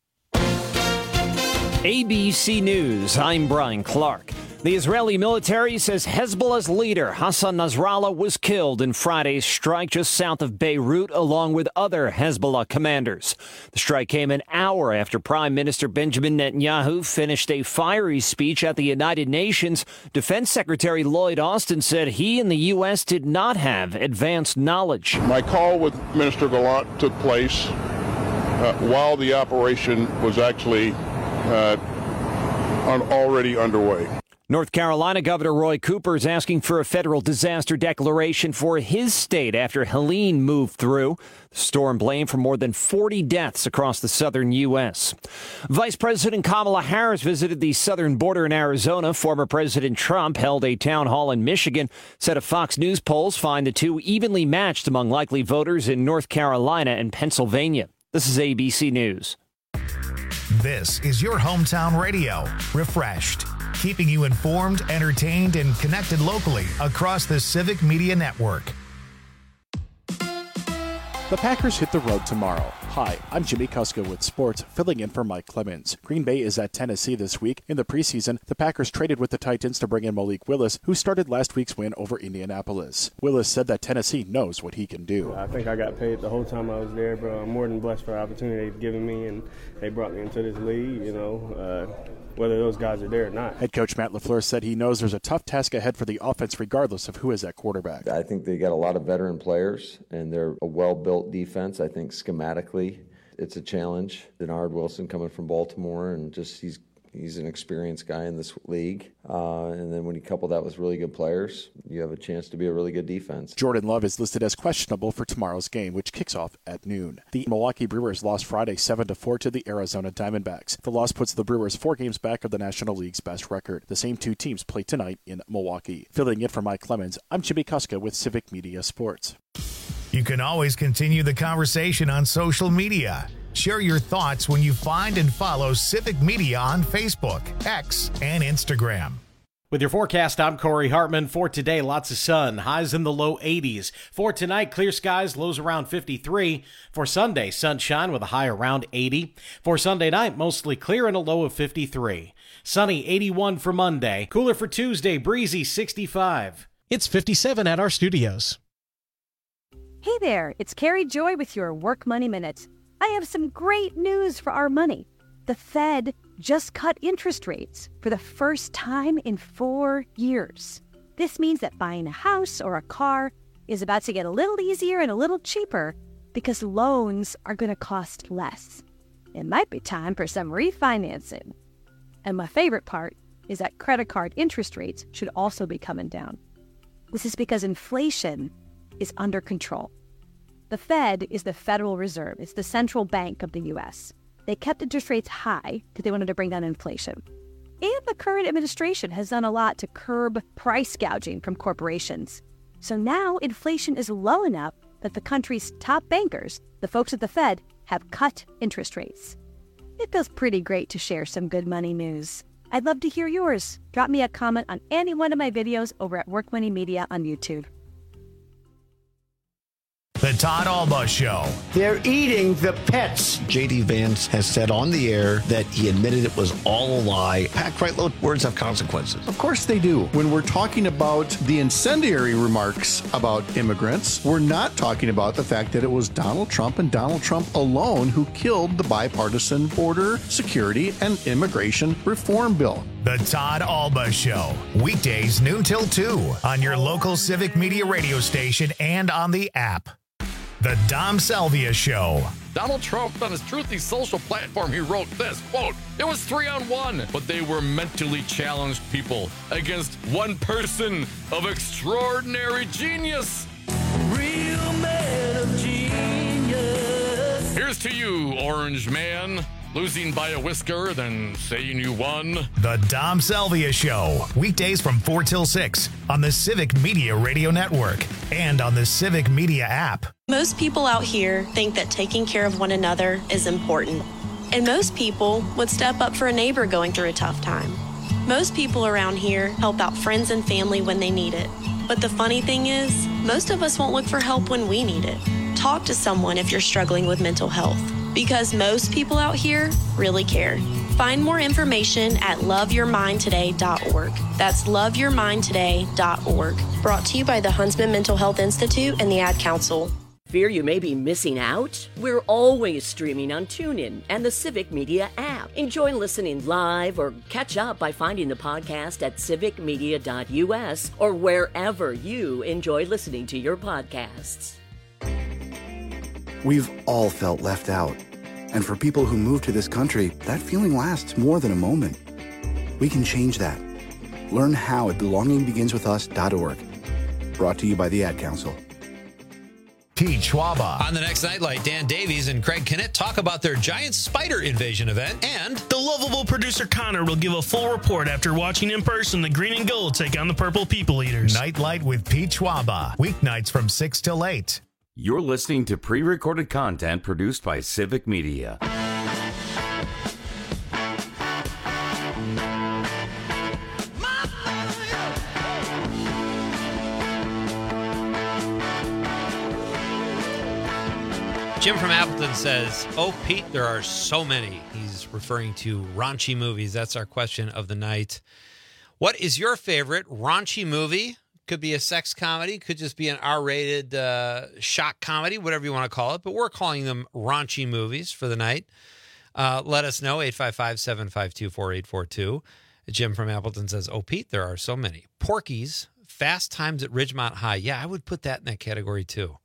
A B C News, I'm Brian Clark. The Israeli military says Hezbollah's leader, Hassan Nasrallah, was killed in Friday's strike just south of Beirut, along with other Hezbollah commanders. The strike came an hour after Prime Minister Benjamin Netanyahu finished a fiery speech at the United Nations. Defense Secretary Lloyd Austin said he and the U S did not have advanced knowledge. My call with Minister Gallant took place uh, while the operation was actually uh, on, already underway. North Carolina Governor Roy Cooper is asking for a federal disaster declaration for his state after Helene moved through. The storm blamed for more than forty deaths across the southern U S. Vice President Kamala Harris visited the southern border in Arizona. Former President Trump held a town hall in Michigan. Said of Fox News polls find the two evenly matched among likely voters in North Carolina and Pennsylvania. This is A B C News. This is your hometown radio, Refreshed, keeping you informed, entertained, and connected locally across the Civic Media Network. The Packers hit the road tomorrow. Hi, I'm Jimmy Kuska with sports, filling in for Mike Clemens. Green Bay is at Tennessee this week. In the preseason, the Packers traded with the Titans to bring in Malik Willis, who started last week's win over Indianapolis. Willis said that Tennessee knows what he can do. I think I got paid the whole time I was there, but I'm more than blessed for the opportunity they've given me, and they brought me into this league, you know, uh, whether those guys are there or not. Head coach Matt LaFleur said he knows there's a tough task ahead for the offense regardless of who is at quarterback. I think they got a lot of veteran players, and they're a well-built defense. I think schematically it's a challenge. Denard Wilson coming from Baltimore, and just he's he's an experienced guy in this league. Uh, and then when you couple that with really good players, you have a chance to be a really good defense. Jordan Love is listed as questionable for tomorrow's game, which kicks off at noon. The Milwaukee Brewers lost Friday seven to four to the Arizona Diamondbacks. The loss puts the Brewers four games back of the National League's best record. The same two teams play tonight in Milwaukee. Filling in for Mike Clemens, I'm Jimmy Kuska with Civic Media Sports. You can always continue the conversation on social media. Share your thoughts when you find and follow Civic Media on Facebook, X, and Instagram. With your forecast, I'm Corey Hartman. For today, lots of sun, highs in the low eighties. For tonight, clear skies, lows around fifty-three. For Sunday, sunshine with a high around eighty. For Sunday night, mostly clear and a low of fifty-three. Sunny, eighty-one for Monday. Cooler for Tuesday, breezy, sixty-five. It's fifty-seven at our studios. Hey there, it's Carrie Joy with your Work Money Minute. I have some great news for our money. The Fed just cut interest rates for the first time in four years. This means that buying a house or a car is about to get a little easier and a little cheaper because loans are going to cost less. It might be time for some refinancing. And my favorite part is that credit card interest rates should also be coming down. This is because inflation is under control. The Fed is the Federal Reserve. It's the central bank of the U S. They kept interest rates high because they wanted to bring down inflation. And the current administration has done a lot to curb price gouging from corporations. So now inflation is low enough that the country's top bankers, the folks at the Fed, have cut interest rates. It feels pretty great to share some good money news. I'd love to hear yours. Drop me a comment on any one of my videos over at Work Money Media on YouTube. The Todd Alba Show. They're eating the pets. J D. Vance has said on the air that he admitted it was all a lie. Packed right low, words have consequences. Of course they do. When we're talking about the incendiary remarks about immigrants, we're not talking about the fact that it was Donald Trump and Donald Trump alone who killed the bipartisan border security and immigration reform bill. The Todd Alba Show. Weekdays noon till two on your local Civic Media radio station and on the app. The Dom Salvia Show. Donald Trump, on his Truthy social platform, he wrote this, quote, "It was three on one, but they were mentally challenged people against one person of extraordinary genius." Real man of genius. Here's to you, Orange Man. Losing by a whisker, then saying you won. The Dom Salvia Show. Weekdays from four till six on the Civic Media Radio Network and on the Civic Media app. Most people out here think that taking care of one another is important. And most people would step up for a neighbor going through a tough time. Most people around here help out friends and family when they need it. But the funny thing is, most of us won't look for help when we need it. Talk to someone if you're struggling with mental health, because most people out here really care. Find more information at love your mind today dot org. That's love your mind today dot org. Brought to you by the Huntsman Mental Health Institute and the Ad Council. Fear you may be missing out? We're always streaming on TuneIn and the Civic Media app. Enjoy listening live or catch up by finding the podcast at civic media dot u s or wherever you enjoy listening to your podcasts. We've all felt left out. And for people who move to this country, that feeling lasts more than a moment. We can change that. Learn how at belonging begins with us dot org. Brought to you by the Ad Council. Pete Schwaba. On the next Nightlight, Dan Davies and Craig Kinnett talk about their giant spider invasion event, and the lovable producer Connor will give a full report after watching in person the Green and Gold take on the Purple People Eaters. Nightlight with Pete Schwaba. Weeknights from six till eight. You're listening to pre-recorded content produced by Civic Media. Jim from Appleton says, "Oh, Pete, there are so many." He's referring to raunchy movies. That's our question of the night. What is your favorite raunchy movie? Could be a sex comedy, could just be an R-rated uh, shock comedy, whatever you want to call it. But we're calling them raunchy movies for the night. Uh, let us know, eight five five, seven five two, four eight four two. Jim from Appleton says, "Oh, Pete, there are so many." Porky's, Fast Times at Ridgemont High. Yeah, I would put that in that category too.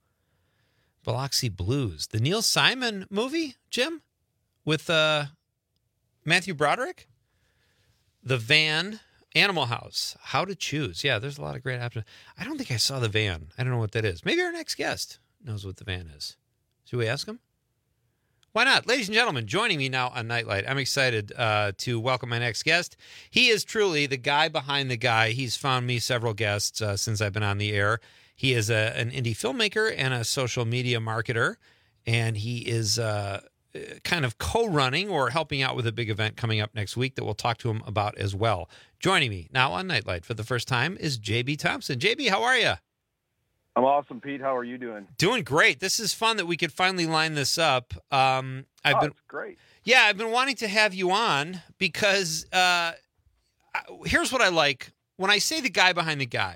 Biloxi Blues. The Neil Simon movie, Jim, with uh, Matthew Broderick. The Van, Animal House, How to Choose. Yeah, there's a lot of great options. I don't think I saw The Van. I don't know what that is. Maybe our next guest knows what The Van is. Should we ask him? Why not? Ladies and gentlemen, joining me now on Nightlight, I'm excited uh, to welcome my next guest. He is truly the guy behind the guy. He's found me several guests uh, since I've been on the air. He is a, an indie filmmaker and a social media marketer, and he is uh, kind of co-running or helping out with a big event coming up next week that we'll talk to him about as well. Joining me now on Nightlight for the first time is J B Thompson. J B, how are you? I'm awesome, Pete. How are you doing? Doing great. This is fun that we could finally line this up. Um, I've oh, been it's great. Yeah, I've been wanting to have you on because uh, here's what I like. When I say the guy behind the guy,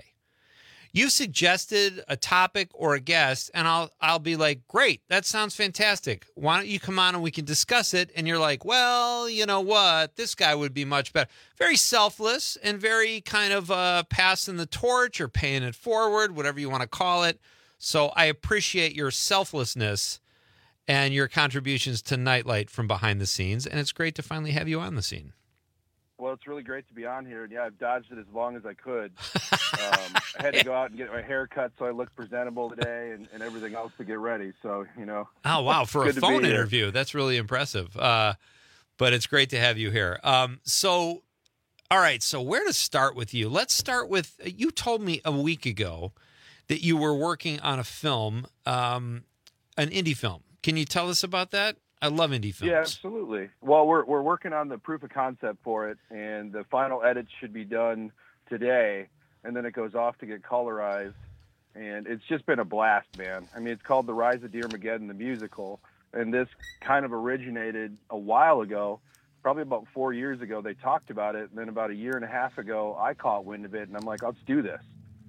you suggested a topic or a guest, and I'll I'll be like, great, that sounds fantastic. Why don't you come on and we can discuss it? And you're like, well, you know what? This guy would be much better. Very selfless and very kind of uh, passing the torch or paying it forward, whatever you want to call it. So I appreciate your selflessness and your contributions to Nightlight from behind the scenes, and it's great to finally have you on the scene. Well, it's really great to be on here. And yeah, I've dodged it as long as I could. Um, I had to go out and get my hair cut so I look presentable today and, and everything else to get ready. So, you know. Oh, wow. For a phone interview. That's really impressive. Uh, but it's great to have you here. Um, so, all right. So where to start with you? Let's start with, you told me a week ago that you were working on a film, um, an indie film. Can you tell us about that? I love indie films. Yeah, absolutely. Well, we're we're working on the proof of concept for it, and the final edits should be done today, and then it goes off to get colorized, and it's just been a blast, man. I mean, it's called The Rise of Dearmageddon, the musical, and this kind of originated a while ago, probably about four years ago. They talked about it, and then about a year and a half ago, I caught wind of it, and I'm like, let's do this.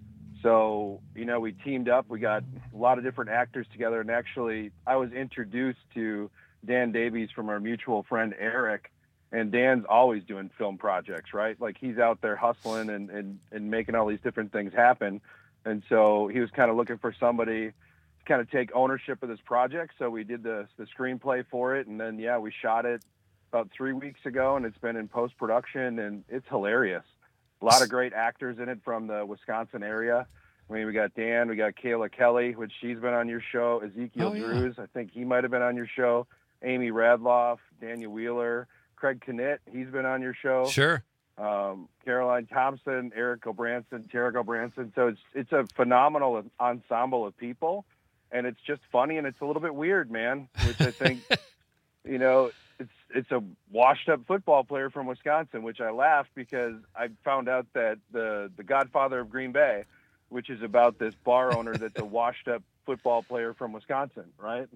So, you know, we teamed up. We got a lot of different actors together, and actually, I was introduced to Dan Davies from our mutual friend Eric, and Dan's always doing film projects, right? Like he's out there hustling and, and, and making all these different things happen. And so he was kind of looking for somebody to kind of take ownership of this project. So we did the, the screenplay for it. And then, yeah, we shot it about three weeks ago, and it's been in post-production, and it's hilarious. A lot of great actors in it from the Wisconsin area. I mean, we got Dan, we got Kayla Kelly, which she's been on your show. Ezekiel oh, yeah. Drews, I think he might have been on your show. Amy Radloff, Daniel Wheeler, Craig Kinnett, he's been on your show. Sure. Um, Caroline Thompson, Eric O'Branson, Tarek O'Branson. So it's it's a phenomenal ensemble of people, and it's just funny, and it's a little bit weird, man, which I think, you know, it's it's a washed-up football player from Wisconsin, which I laugh because I found out that the, the godfather of Green Bay which is about this bar owner that's a washed-up football player from Wisconsin, right?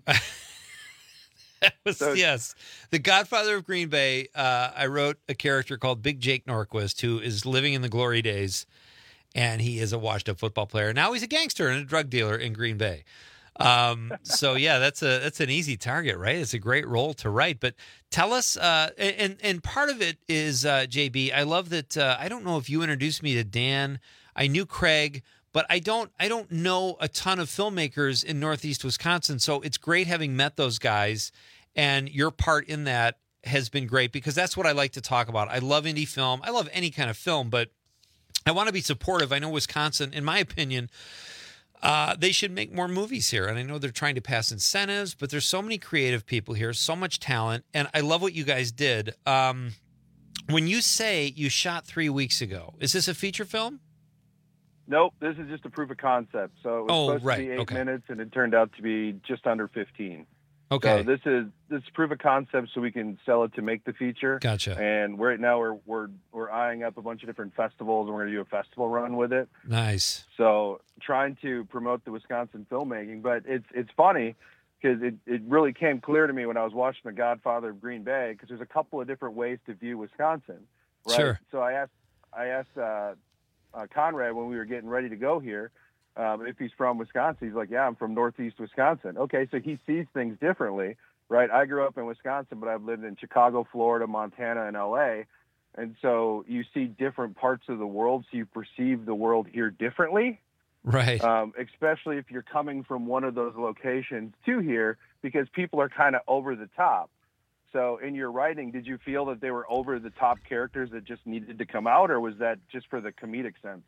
That was, so, yes. The Godfather of Green Bay, uh, I wrote a character called Big Jake Norquist, who is living in the glory days, and he is a washed-up football player. Now he's a gangster and a drug dealer in Green Bay. Um, so, yeah, that's a that's an easy target, right? It's a great role to write. But tell us, uh, and, and part of it is, uh, J B, I love that, uh, I don't know if you introduced me to Dan. I knew Craig, but I don't I don't know a ton of filmmakers in Northeast Wisconsin. So it's great having met those guys, and your part in that has been great because that's what I like to talk about. I love indie film. I love any kind of film, but I want to be supportive. I know Wisconsin, in my opinion, uh, they should make more movies here. And I know they're trying to pass incentives, but there's so many creative people here, so much talent. And I love what you guys did. Um, when you say you shot three weeks ago, is this a feature film? Nope, this is just a proof of concept. So it was Oh, supposed right, to be eight okay. minutes, and it turned out to be just under fifteen. Okay. So this is this is proof of concept, so we can sell it to make the feature. Gotcha. And right now we're we're we're eyeing up a bunch of different festivals, and we're going to do a festival run with it. Nice. So trying to promote the Wisconsin filmmaking, but it's it's funny because it, it really came clear to me when I was watching The Godfather of Green Bay, because there's a couple of different ways to view Wisconsin, right? Sure. So I asked I asked uh, uh, Conrad when we were getting ready to go here um, if he's from Wisconsin. He's like, yeah, I'm from Northeast Wisconsin. Okay, so he sees things differently, right? I grew up in Wisconsin, but I've lived in Chicago, Florida, Montana, and L A, and so you see different parts of the world, so you perceive the world here differently. Right. Um, especially if you're coming from one of those locations to here, because people are kind of over the top. So in your writing, did you feel that they were over the top characters that just needed to come out, or was that just for the comedic sense?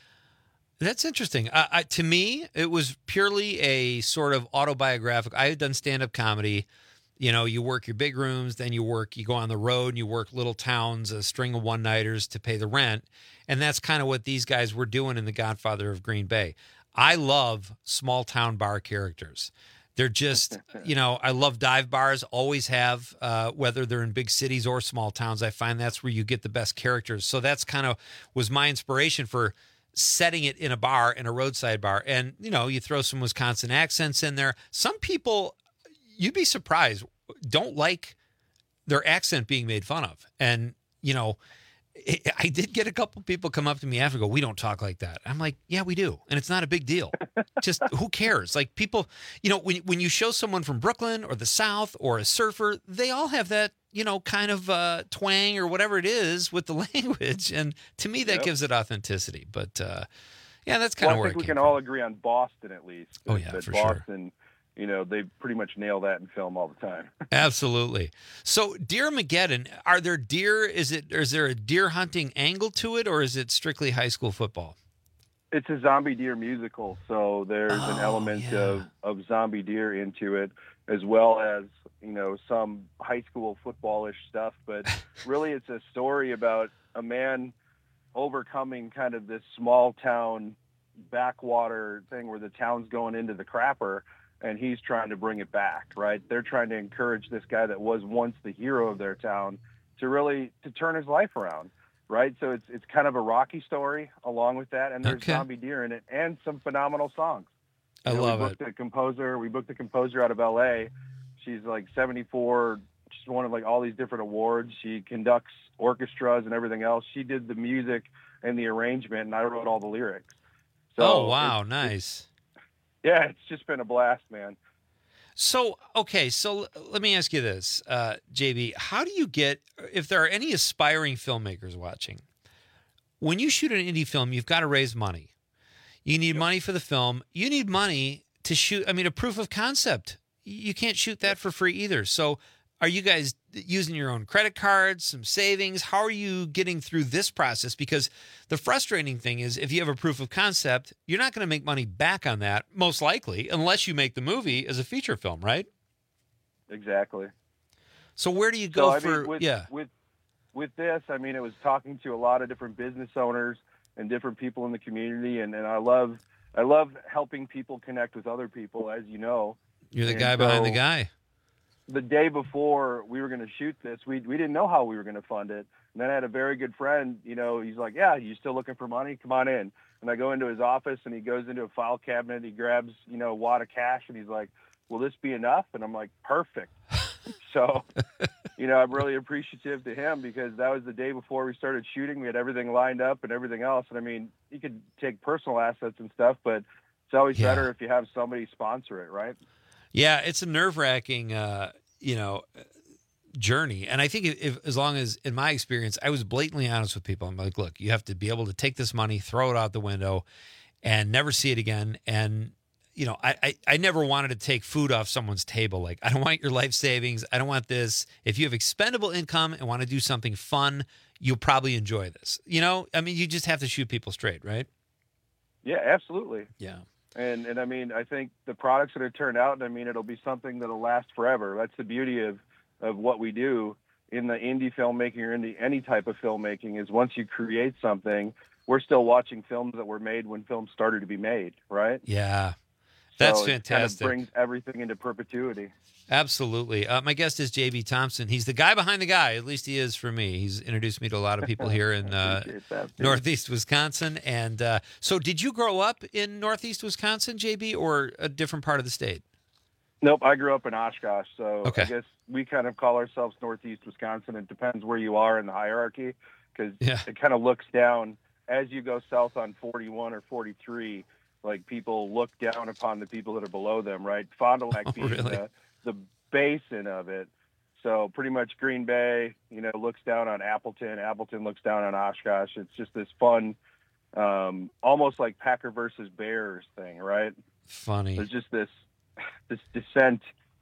That's interesting. Uh, I, to me, it was purely a sort of autobiographical. I had done stand-up comedy. You know, you work your big rooms, then you work, you go on the road, and you work little towns, a string of one-nighters to pay the rent. And that's kind of what these guys were doing in The Godfather of Green Bay. I love small-town bar characters. They're just, you know, I love dive bars, always have, uh, whether they're in big cities or small towns. I find that's where you get the best characters. So that's kind of was my inspiration for setting it in a bar, in a roadside bar. And, you know, you throw some Wisconsin accents in there. Some people, you'd be surprised, don't like their accent being made fun of. And, you know, it, I did get a couple people come up to me after and go, we don't talk like that. I'm like, yeah, we do. And it's not a big deal. Just who cares? Like people, you know, when, when you show someone from Brooklyn or the South or a surfer, they all have that, you know, kind of uh, twang or whatever it is with the language. And to me, that Yep. gives it authenticity. But uh, yeah, that's kind Well, of I where think it we came can all agree on Boston at least. Oh, yeah, that for sure. Boston, you know, they pretty much nail that in film all the time. Absolutely. So, Deer Mageddon, are there deer? Is it? Is there a deer hunting angle to it, or is it strictly high school football? It's a zombie deer musical, so there's an Oh, element yeah. of, of zombie deer into it, as well as, you know, some high school footballish stuff. But really, it's a story about a man overcoming kind of this small town backwater thing where the town's going into the crapper, and he's trying to bring it back, right? They're trying to encourage this guy that was once the hero of their town to really to turn his life around, right? So it's it's kind of a Rocky story along with that, and there's Okay. zombie deer in it and some phenomenal songs. I You know, love we it. booked a composer. We booked a composer out of L A. She's like seventy-four. She's won like all these different awards. She conducts orchestras and everything else. She did the music and the arrangement, and I wrote all the lyrics. So oh, wow. it's- Nice. Yeah, it's just been a blast, man. So, okay, so l- let me ask you this, uh, J B. How do you get, if there are any aspiring filmmakers watching, when you shoot an indie film, you've got to raise money. You need money for the film. You need money to shoot, I mean, a proof of concept. You can't shoot that for free either. So, are you guys using your own credit cards, some savings? How are you getting through this process? Because the frustrating thing is if you have a proof of concept, you're not going to make money back on that, most likely, unless you make the movie as a feature film, right? Exactly. So where do you go So, I for, mean, with, yeah. with with this, I mean, it was talking to a lot of different business owners and different people in the community, and, and I love I love helping people connect with other people, as you know. You're the And guy behind the so- guy. the day before we were going to shoot this, we we didn't know how we were going to fund it. And then I had a very good friend, you know, he's like, yeah, you still looking for money? Come on in. And I go into his office, and he goes into a file cabinet. He grabs, you know, a wad of cash, and he's like, will this be enough? And I'm like, perfect. So, you know, I'm really appreciative to him because that was the day before we started shooting. We had everything lined up and everything else. And I mean, you could take personal assets and stuff, but it's always Yeah. better if you have somebody sponsor it, right? Yeah, it's a nerve-wracking, uh, you know, journey. And I think if, if, as long as, in my experience, I was blatantly honest with people. I'm like, look, you have to be able to take this money, throw it out the window, and never see it again. And you know, I, I, I never wanted to take food off someone's table. Like, I don't want your life savings. I don't want this. If you have expendable income and want to do something fun, you'll probably enjoy this. You know, I mean, you just have to shoot people straight, right? Yeah, absolutely. Yeah. And, and I mean, I think the products that are turned out, I mean, it'll be something that'll last forever. That's the beauty of, of what we do in the indie filmmaking or in the, any type of filmmaking is once you create something, we're still watching films that were made when films started to be made, right? Yeah. That's so fantastic. It kind of brings everything into perpetuity. Absolutely. Uh, my guest is J B Thompson. He's the guy behind the guy. At least he is for me. He's introduced me to a lot of people here in uh, that, Northeast Wisconsin. And uh, so did you grow up in Northeast Wisconsin, J B, or a different part of the state? Nope, I grew up in Oshkosh, so Okay. I guess we kind of call ourselves Northeast Wisconsin. It depends where you are in the hierarchy because Yeah. it kind of looks down as you go south on forty-one or forty-three. Like people look down upon the people that are below them, right? Fond du Lac Oh, being really? the, the basin of it. So pretty much Green Bay, you know, looks down on Appleton. Appleton looks down on Oshkosh. It's just this fun, um, almost like Packer versus Bears thing, right? Funny. There's just this this descent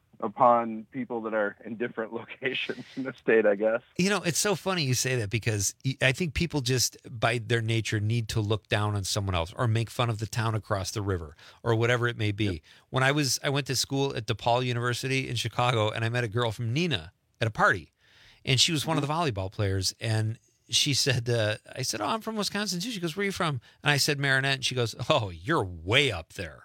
upon people that are in different locations in the state, I guess. You know, it's so funny you say that because I think people just, by their nature, need to look down on someone else or make fun of the town across the river or whatever it may be. Yep. When I was, I went to school at DePaul University in Chicago, and I met a girl from Neenah at a party, and she was one of the volleyball players. And she said, uh, I said, oh, I'm from Wisconsin too. She goes, where are you from? And I said, Marinette. And she goes, oh, you're way up there.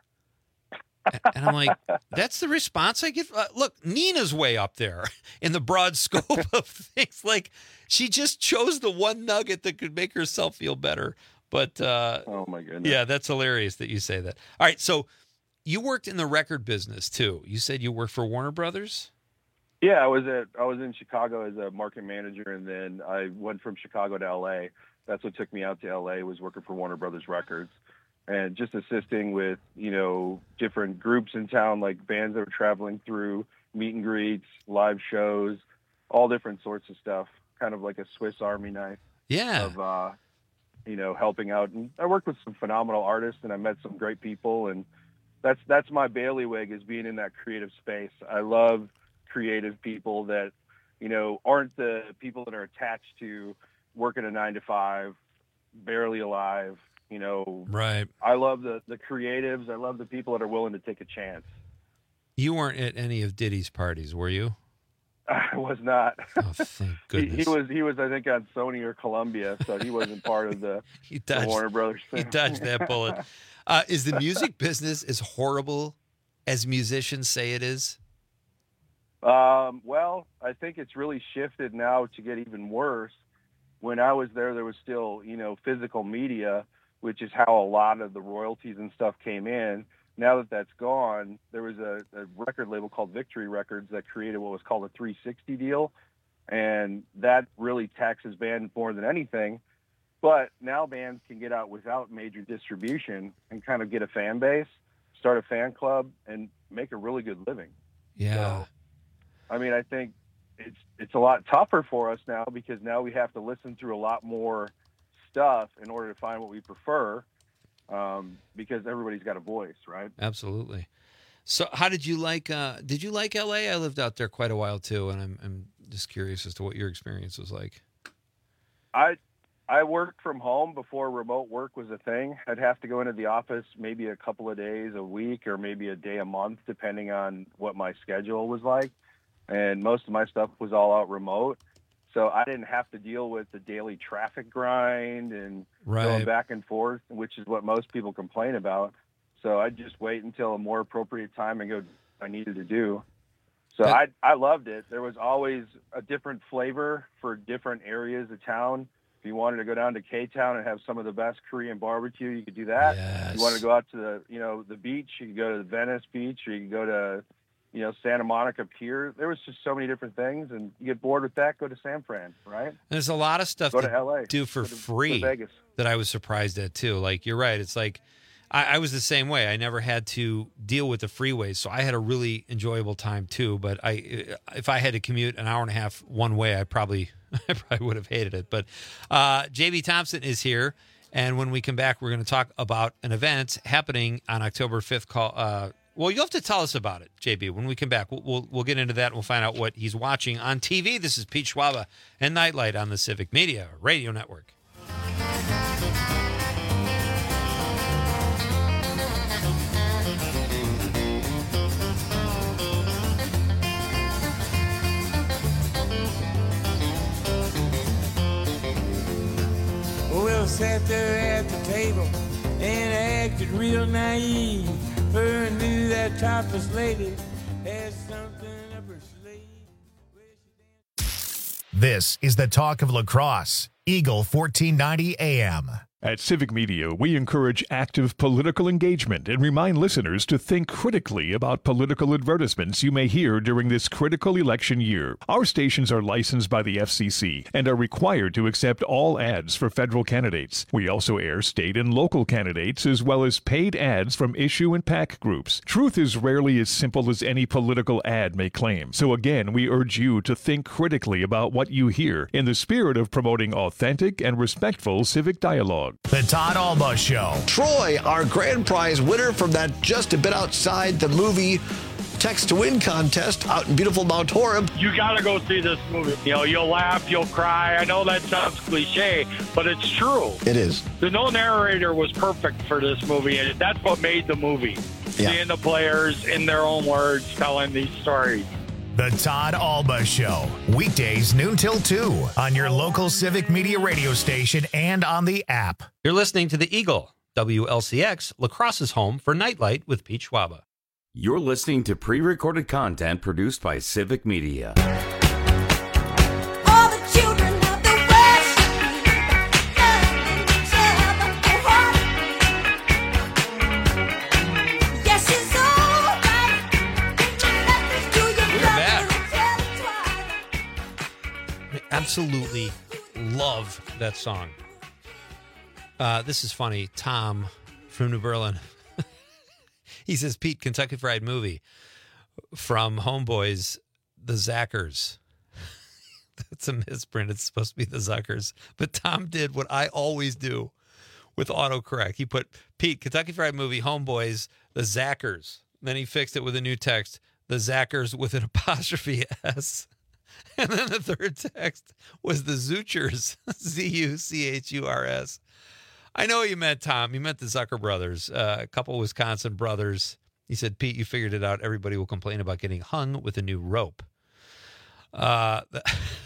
And I'm like, that's the response I get. Uh, look, Neenah's way up there in the broad scope of things. Like, she just chose the one nugget that could make herself feel better. But, uh, oh my goodness. Yeah, that's hilarious that you say that. All right. So you worked in the record business too. You said you worked for Warner Brothers? Yeah, I was at, I was in Chicago as a market manager, and then I went from Chicago to L A. That's what took me out to L A, was working for Warner Brothers Records. And just assisting with, you know, different groups in town, like bands that were traveling through, meet and greets, live shows, all different sorts of stuff, kind of like a Swiss Army knife. Yeah. Of, uh, you know, helping out. And I worked with some phenomenal artists, and I met some great people. And that's that's my bailiwick, is being in that creative space. I love creative people that, you know, aren't the people that are attached to working a nine to five, barely alive. You know, right. I love the, the creatives. I love the people that are willing to take a chance. You weren't at any of Diddy's parties, were you? I was not. Oh, thank goodness. he, he was, he was, I think, on Sony or Columbia, so he wasn't part of the, he dodged, the Warner Brothers thing. He dodged that bullet. Uh, is the music business as horrible as musicians say it is? Um, well, I think it's really shifted now to get even worse. When I was there, there was still, you know, physical media, which is how a lot of the royalties and stuff came in. Now that that's gone, there was a, a record label called Victory Records that created what was called a three sixty deal, and that really taxes bands more than anything. But now bands can get out without major distribution and kind of get a fan base, start a fan club, and make a really good living. Yeah. So, I mean, I think it's it's a lot tougher for us now because now we have to listen through a lot more stuff in order to find what we prefer, um, because everybody's got a voice, right? Absolutely. So how did you like, uh, did you like L A? I lived out there quite a while too, and I'm, I'm just curious as to what your experience was like. I I worked from home before remote work was a thing. I'd have to go into the office maybe a couple of days a week or maybe a day a month, depending on what my schedule was like. And most of my stuff was all out remote. So I didn't have to deal with the daily traffic grind and Right. going back and forth, which is what most people complain about. So I'd just wait until a more appropriate time and go do what I needed to do. So I I loved it. There was always a different flavor for different areas of town. If you wanted to go down to K-Town and have some of the best Korean barbecue, you could do that. Yes. If you wanted to go out to the, you know, the beach, you could go to Venice Beach, or you could go to, you know, Santa Monica Pier. There was just so many different things, and you get bored with that, go to San Fran, right? There's a lot of stuff Go to to L A, do for go to- free go to Vegas. that I was surprised at too. Like, you're right. It's like I, I was the same way. I never had to deal with the freeways, so I had a really enjoyable time too. But I, if I had to commute an hour and a half one way, I probably, I probably would have hated it. But uh, J B Thompson is here, and when we come back, we're going to talk about an event happening on October fifth. Call. Uh, well, you'll have to tell us about it, J B. When we come back, we'll, we'll we'll get into that, and we'll find out what he's watching on T V. This is Pete Schwaba and Nightlight on the Civic Media Radio Network. Will sat there at the table and acted real naive. Her knew that topless lady had something up her sleeve. This is the talk of lacrosse. Eagle fourteen ninety A M. At Civic Media, we encourage active political engagement and remind listeners to think critically about political advertisements you may hear during this critical election year. Our stations are licensed by the F C C and are required to accept all ads for federal candidates. We also air state and local candidates as well as paid ads from issue and PAC groups. Truth is rarely as simple as any political ad may claim. So again, we urge you to think critically about what you hear in the spirit of promoting authentic and respectful civic dialogue. The Todd Alba Show. Troy, our grand prize winner from that Just a Bit Outside the Movie Text to Win contest out in beautiful Mount Horeb. You got to go see this movie. You know, you'll laugh, you'll cry. I know that sounds cliche, but it's true. It is. The no narrator was perfect for this movie, and that's what made the movie. Yeah. Seeing the players in their own words telling these stories. The Todd Alba Show. Weekdays noon till two on your local Civic Media radio station and on the app. You're listening to the Eagle, W L C X, Lacrosse's home for Nightlight with Pete Schwaba. You're listening to pre-recorded content produced by Civic Media. All the children of the West. Yes, it's all right. We're back. I absolutely love that song. Uh, this is funny. Tom from New Berlin. He says, Pete, Kentucky Fried Movie from Homeboys, the Zackers. That's a misprint. It's supposed to be the Zuckers. But Tom did what I always do with autocorrect. He put, Pete, Kentucky Fried Movie, Homeboys, the Zackers. Then he fixed it with a new text, the Zackers with an apostrophe S. And then the third text was the Zuchers, Z U C H U R S. I know what you meant, Tom. You meant the Zucker brothers, uh, a couple of Wisconsin brothers. He said, Pete, you figured it out. Everybody will complain about getting hung with a new rope. Uh, the,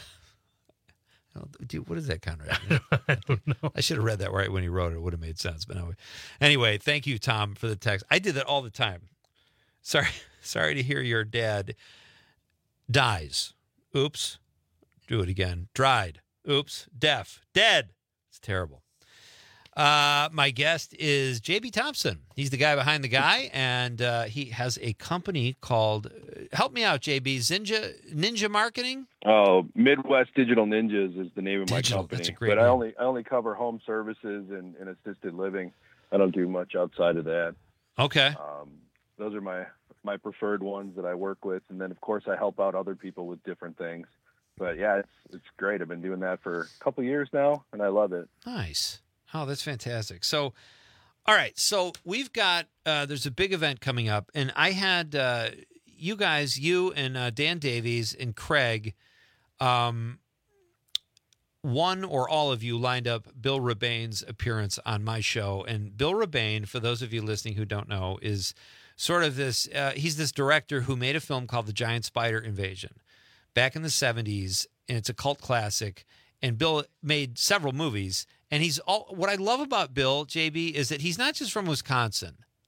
dude, what is that kind of? I don't know. I should have read that right when he wrote it. It would have made sense. But anyway, anyway, thank you, Tom, for the text. I did that all the time. Sorry, sorry to hear your dad dies. Oops. Do it again. Dried. Oops. Deaf. Dead. It's terrible. Uh, my guest is J B Thompson. He's the guy behind the guy, and uh, he has a company called, help me out, J B, Ninja, Ninja Marketing? Oh, Midwest Digital Ninjas is the name of my Digital, company. that's a great but I name. only I only cover home services and, and assisted living. I don't do much outside of that. Okay. Um, those are my my preferred ones that I work with, and then of course I help out other people with different things. But yeah, it's it's great. I've been doing that for a couple years now, and I love it. Nice. Oh, that's fantastic. So, all right. So we've got, uh, there's a big event coming up, and I had uh, you guys, you and uh, Dan Davies and Craig, um, one or all of you lined up Bill Rabane's appearance on my show. And Bill Rabane, for those of you listening who don't know, is sort of this, uh, he's this director who made a film called The Giant Spider Invasion back in the seventies, and it's a cult classic. And Bill made several movies. And he's all, what I love about Bill, J B, is that he's not just from Wisconsin.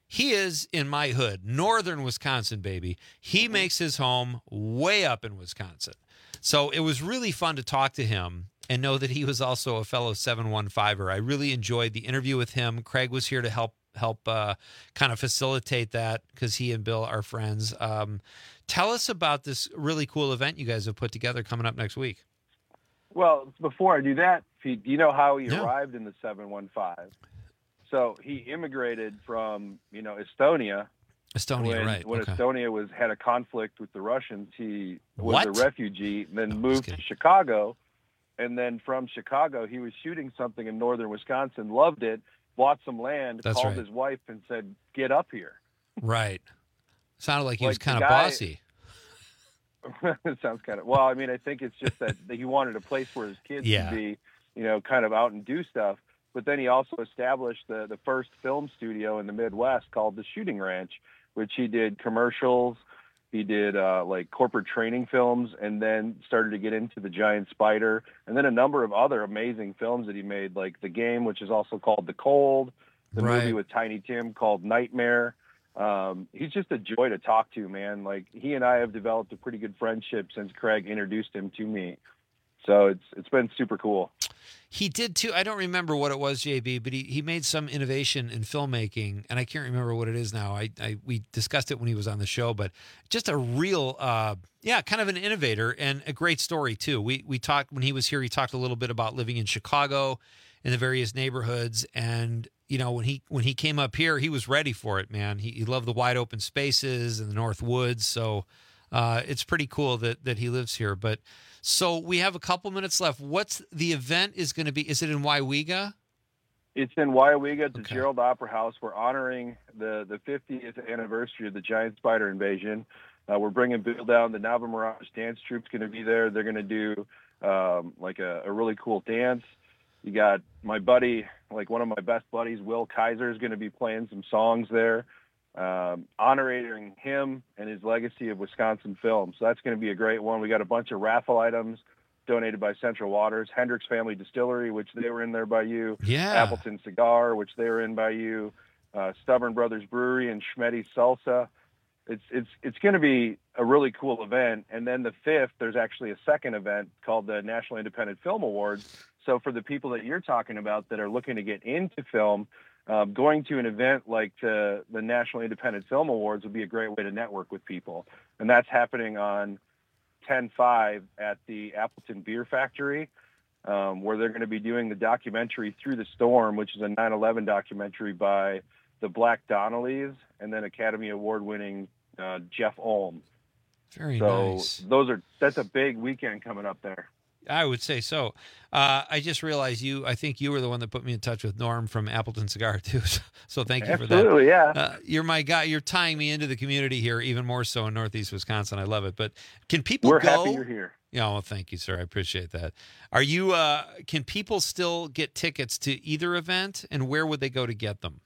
He is in my hood, northern Wisconsin, baby. He makes his home way up in Wisconsin. So it was really fun to talk to him and know that he was also a fellow seven one five-er. I really enjoyed the interview with him. Craig was here to help help uh, kind of facilitate that because he and Bill are friends. Um, tell us about this really cool event you guys have put together coming up next week. Well, before I do that, Pete, do you know how he Yeah. arrived in the seven one five? So he immigrated from, you know, Estonia. Estonia, when, right. When okay. Estonia was had a conflict with the Russians, he was What? a refugee, then moved to Chicago. And then from Chicago, he was shooting something in northern Wisconsin, loved it, bought some land, That's called right. his wife and said, get up here. Right. Sounded like he was Like the kind of guy- bossy. It sounds kind of, well, I mean, I think it's just that he wanted a place where his kids Yeah. could be, you know, kind of out and do stuff. But then he also established the, the first film studio in the Midwest called the Shooting Ranch, which he did commercials. He did uh, like corporate training films, and then started to get into The Giant Spider, and then a number of other amazing films that he made, like The Game, which is also called The Cold, the Right. movie with Tiny Tim called Nightmare. Um, he's just a joy to talk to, man. Like, he and I have developed a pretty good friendship since Craig introduced him to me. So it's it's been super cool. He did too. I don't remember what it was, J B, but he, he made some innovation in filmmaking, and I can't remember what it is now. I, I we discussed it when he was on the show, but just a real, uh, yeah, kind of an innovator and a great story too. We we talked when he was here. He talked a little bit about living in Chicago, in the various neighborhoods, and you know when he when he came up here, he was ready for it, man. He, he loved the wide open spaces and the North Woods, so uh, it's pretty cool that that he lives here, but. So we have a couple minutes left. What's the event is going to be? Is it in Waiwega? It's in Waiwega at the Gerald Opera House. We're honoring the, the fiftieth anniversary of the Giant Spider invasion. Uh, we're bringing Bill down. The Nava Mirage Dance Troupe's going to be there. They're going to do um, like a, a really cool dance. You got my buddy, like one of my best buddies, Will Kaiser, is going to be playing some songs there, um, honoring him and his legacy of Wisconsin film. So that's going to be a great one. We got a bunch of raffle items donated by Central Waters, Hendricks Family Distillery, which they were in there by you, Yeah. Appleton Cigar, which they were in by you, uh, Stubborn Brothers Brewery, and Schmetty's Salsa. It's it's it's going to be a really cool event. And then the fifth, there's actually a second event called the National Independent Film Awards. So for the people that you're talking about that are looking to get into film, Um, going to an event like the, the National Independent Film Awards would be a great way to network with people. And that's happening on ten five at the Appleton Beer Factory, um, where they're going to be doing the documentary Through the Storm, which is a nine eleven documentary by the Black Donnellys and then Academy Award-winning uh, Jeff Olm. Very so nice. those are that's a big weekend coming up there. I would say so. Uh, I just realized you, I think you were the one that put me in touch with Norm from Appleton Cigar too. So thank you for that. Absolutely, yeah. Uh, you're my guy. You're tying me into the community here, even more so in Northeast Wisconsin. I love it. But can people We're go? happy you're here. Yeah, well, thank you, sir. I appreciate that. Are you, uh, can people still get tickets to either event, and where would they go to get them?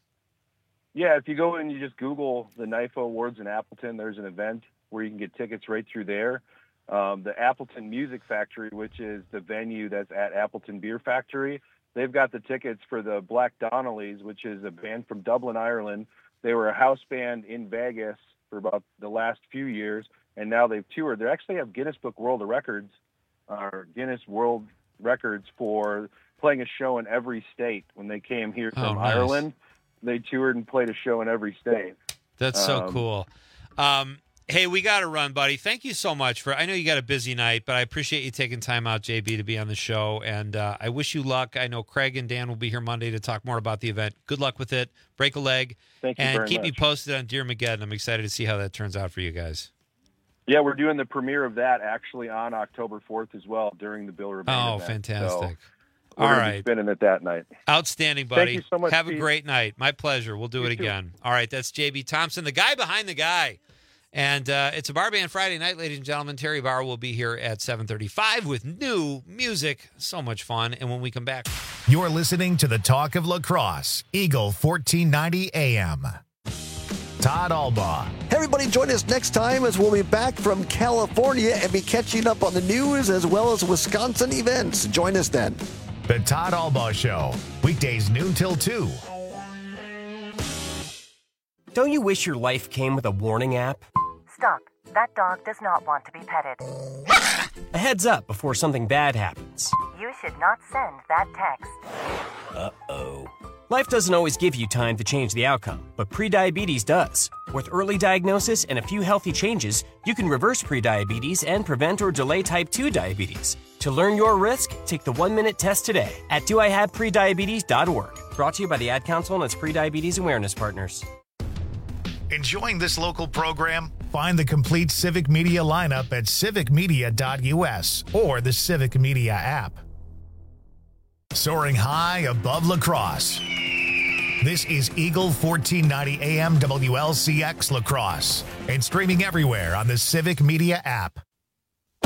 Yeah, if you go and you just Google the N I F A Awards in Appleton, there's an event where you can get tickets right through there. Um, the Appleton Music Factory, which is the venue that's at Appleton Beer Factory, they've got the tickets for the Black Donnellys, which is a band from Dublin, Ireland. They were a house band in Vegas for about the last few years, and now they've toured. They actually have Guinness Book World Records, or Guinness World Records for playing a show in every state. When they came here Oh, from nice. Ireland, they toured and played a show in every state. That's so Um, cool. Um, hey, we got to run, buddy. Thank you so much for. I know you got a busy night, but I appreciate you taking time out, J B, to be on the show. And uh, I wish you luck. I know Craig and Dan will be here Monday to talk more about the event. Good luck with it. Break a leg. Thank you and very keep me much. posted on Dear Mageddon. I'm excited to see how that turns out for you guys. Yeah, we're doing the premiere of that actually on October fourth as well during the Bill Rebane Oh, event. fantastic. So we're All gonna be right. spinning it that night. Outstanding, buddy. Thank you so much, Have a Pete. great night. My pleasure. We'll do You it too. again. All right, that's J B Thompson, the guy behind the guy. And uh, it's a Bar Band Friday night, ladies and gentlemen. Terry Bauer will be here at seven thirty-five with new music. So much fun. And when we come back, You're listening to the Talk of Lacrosse, Eagle fourteen ninety A M. Todd Albaugh. Hey, everybody, join us next time as we'll be back from California and be catching up on the news as well as Wisconsin events. Join us then. The Todd Albaugh Show, weekdays noon till two. Don't you wish your life came with a warning app? Stop. That dog does not want to be petted. A heads up before something bad happens. You should not send that text. Uh-oh. Life doesn't always give you time to change the outcome, but prediabetes does. With early diagnosis and a few healthy changes, you can reverse prediabetes and prevent or delay type two diabetes. To learn your risk, take the one-minute test today at do I have prediabetes dot org. Brought to you by the Ad Council and its prediabetes awareness partners. Enjoying this local program? Find the complete Civic Media lineup at civic media dot u s or the Civic Media app. Soaring high above La Crosse. This is Eagle fourteen ninety A M W L C X La Crosse and streaming everywhere on the Civic Media app.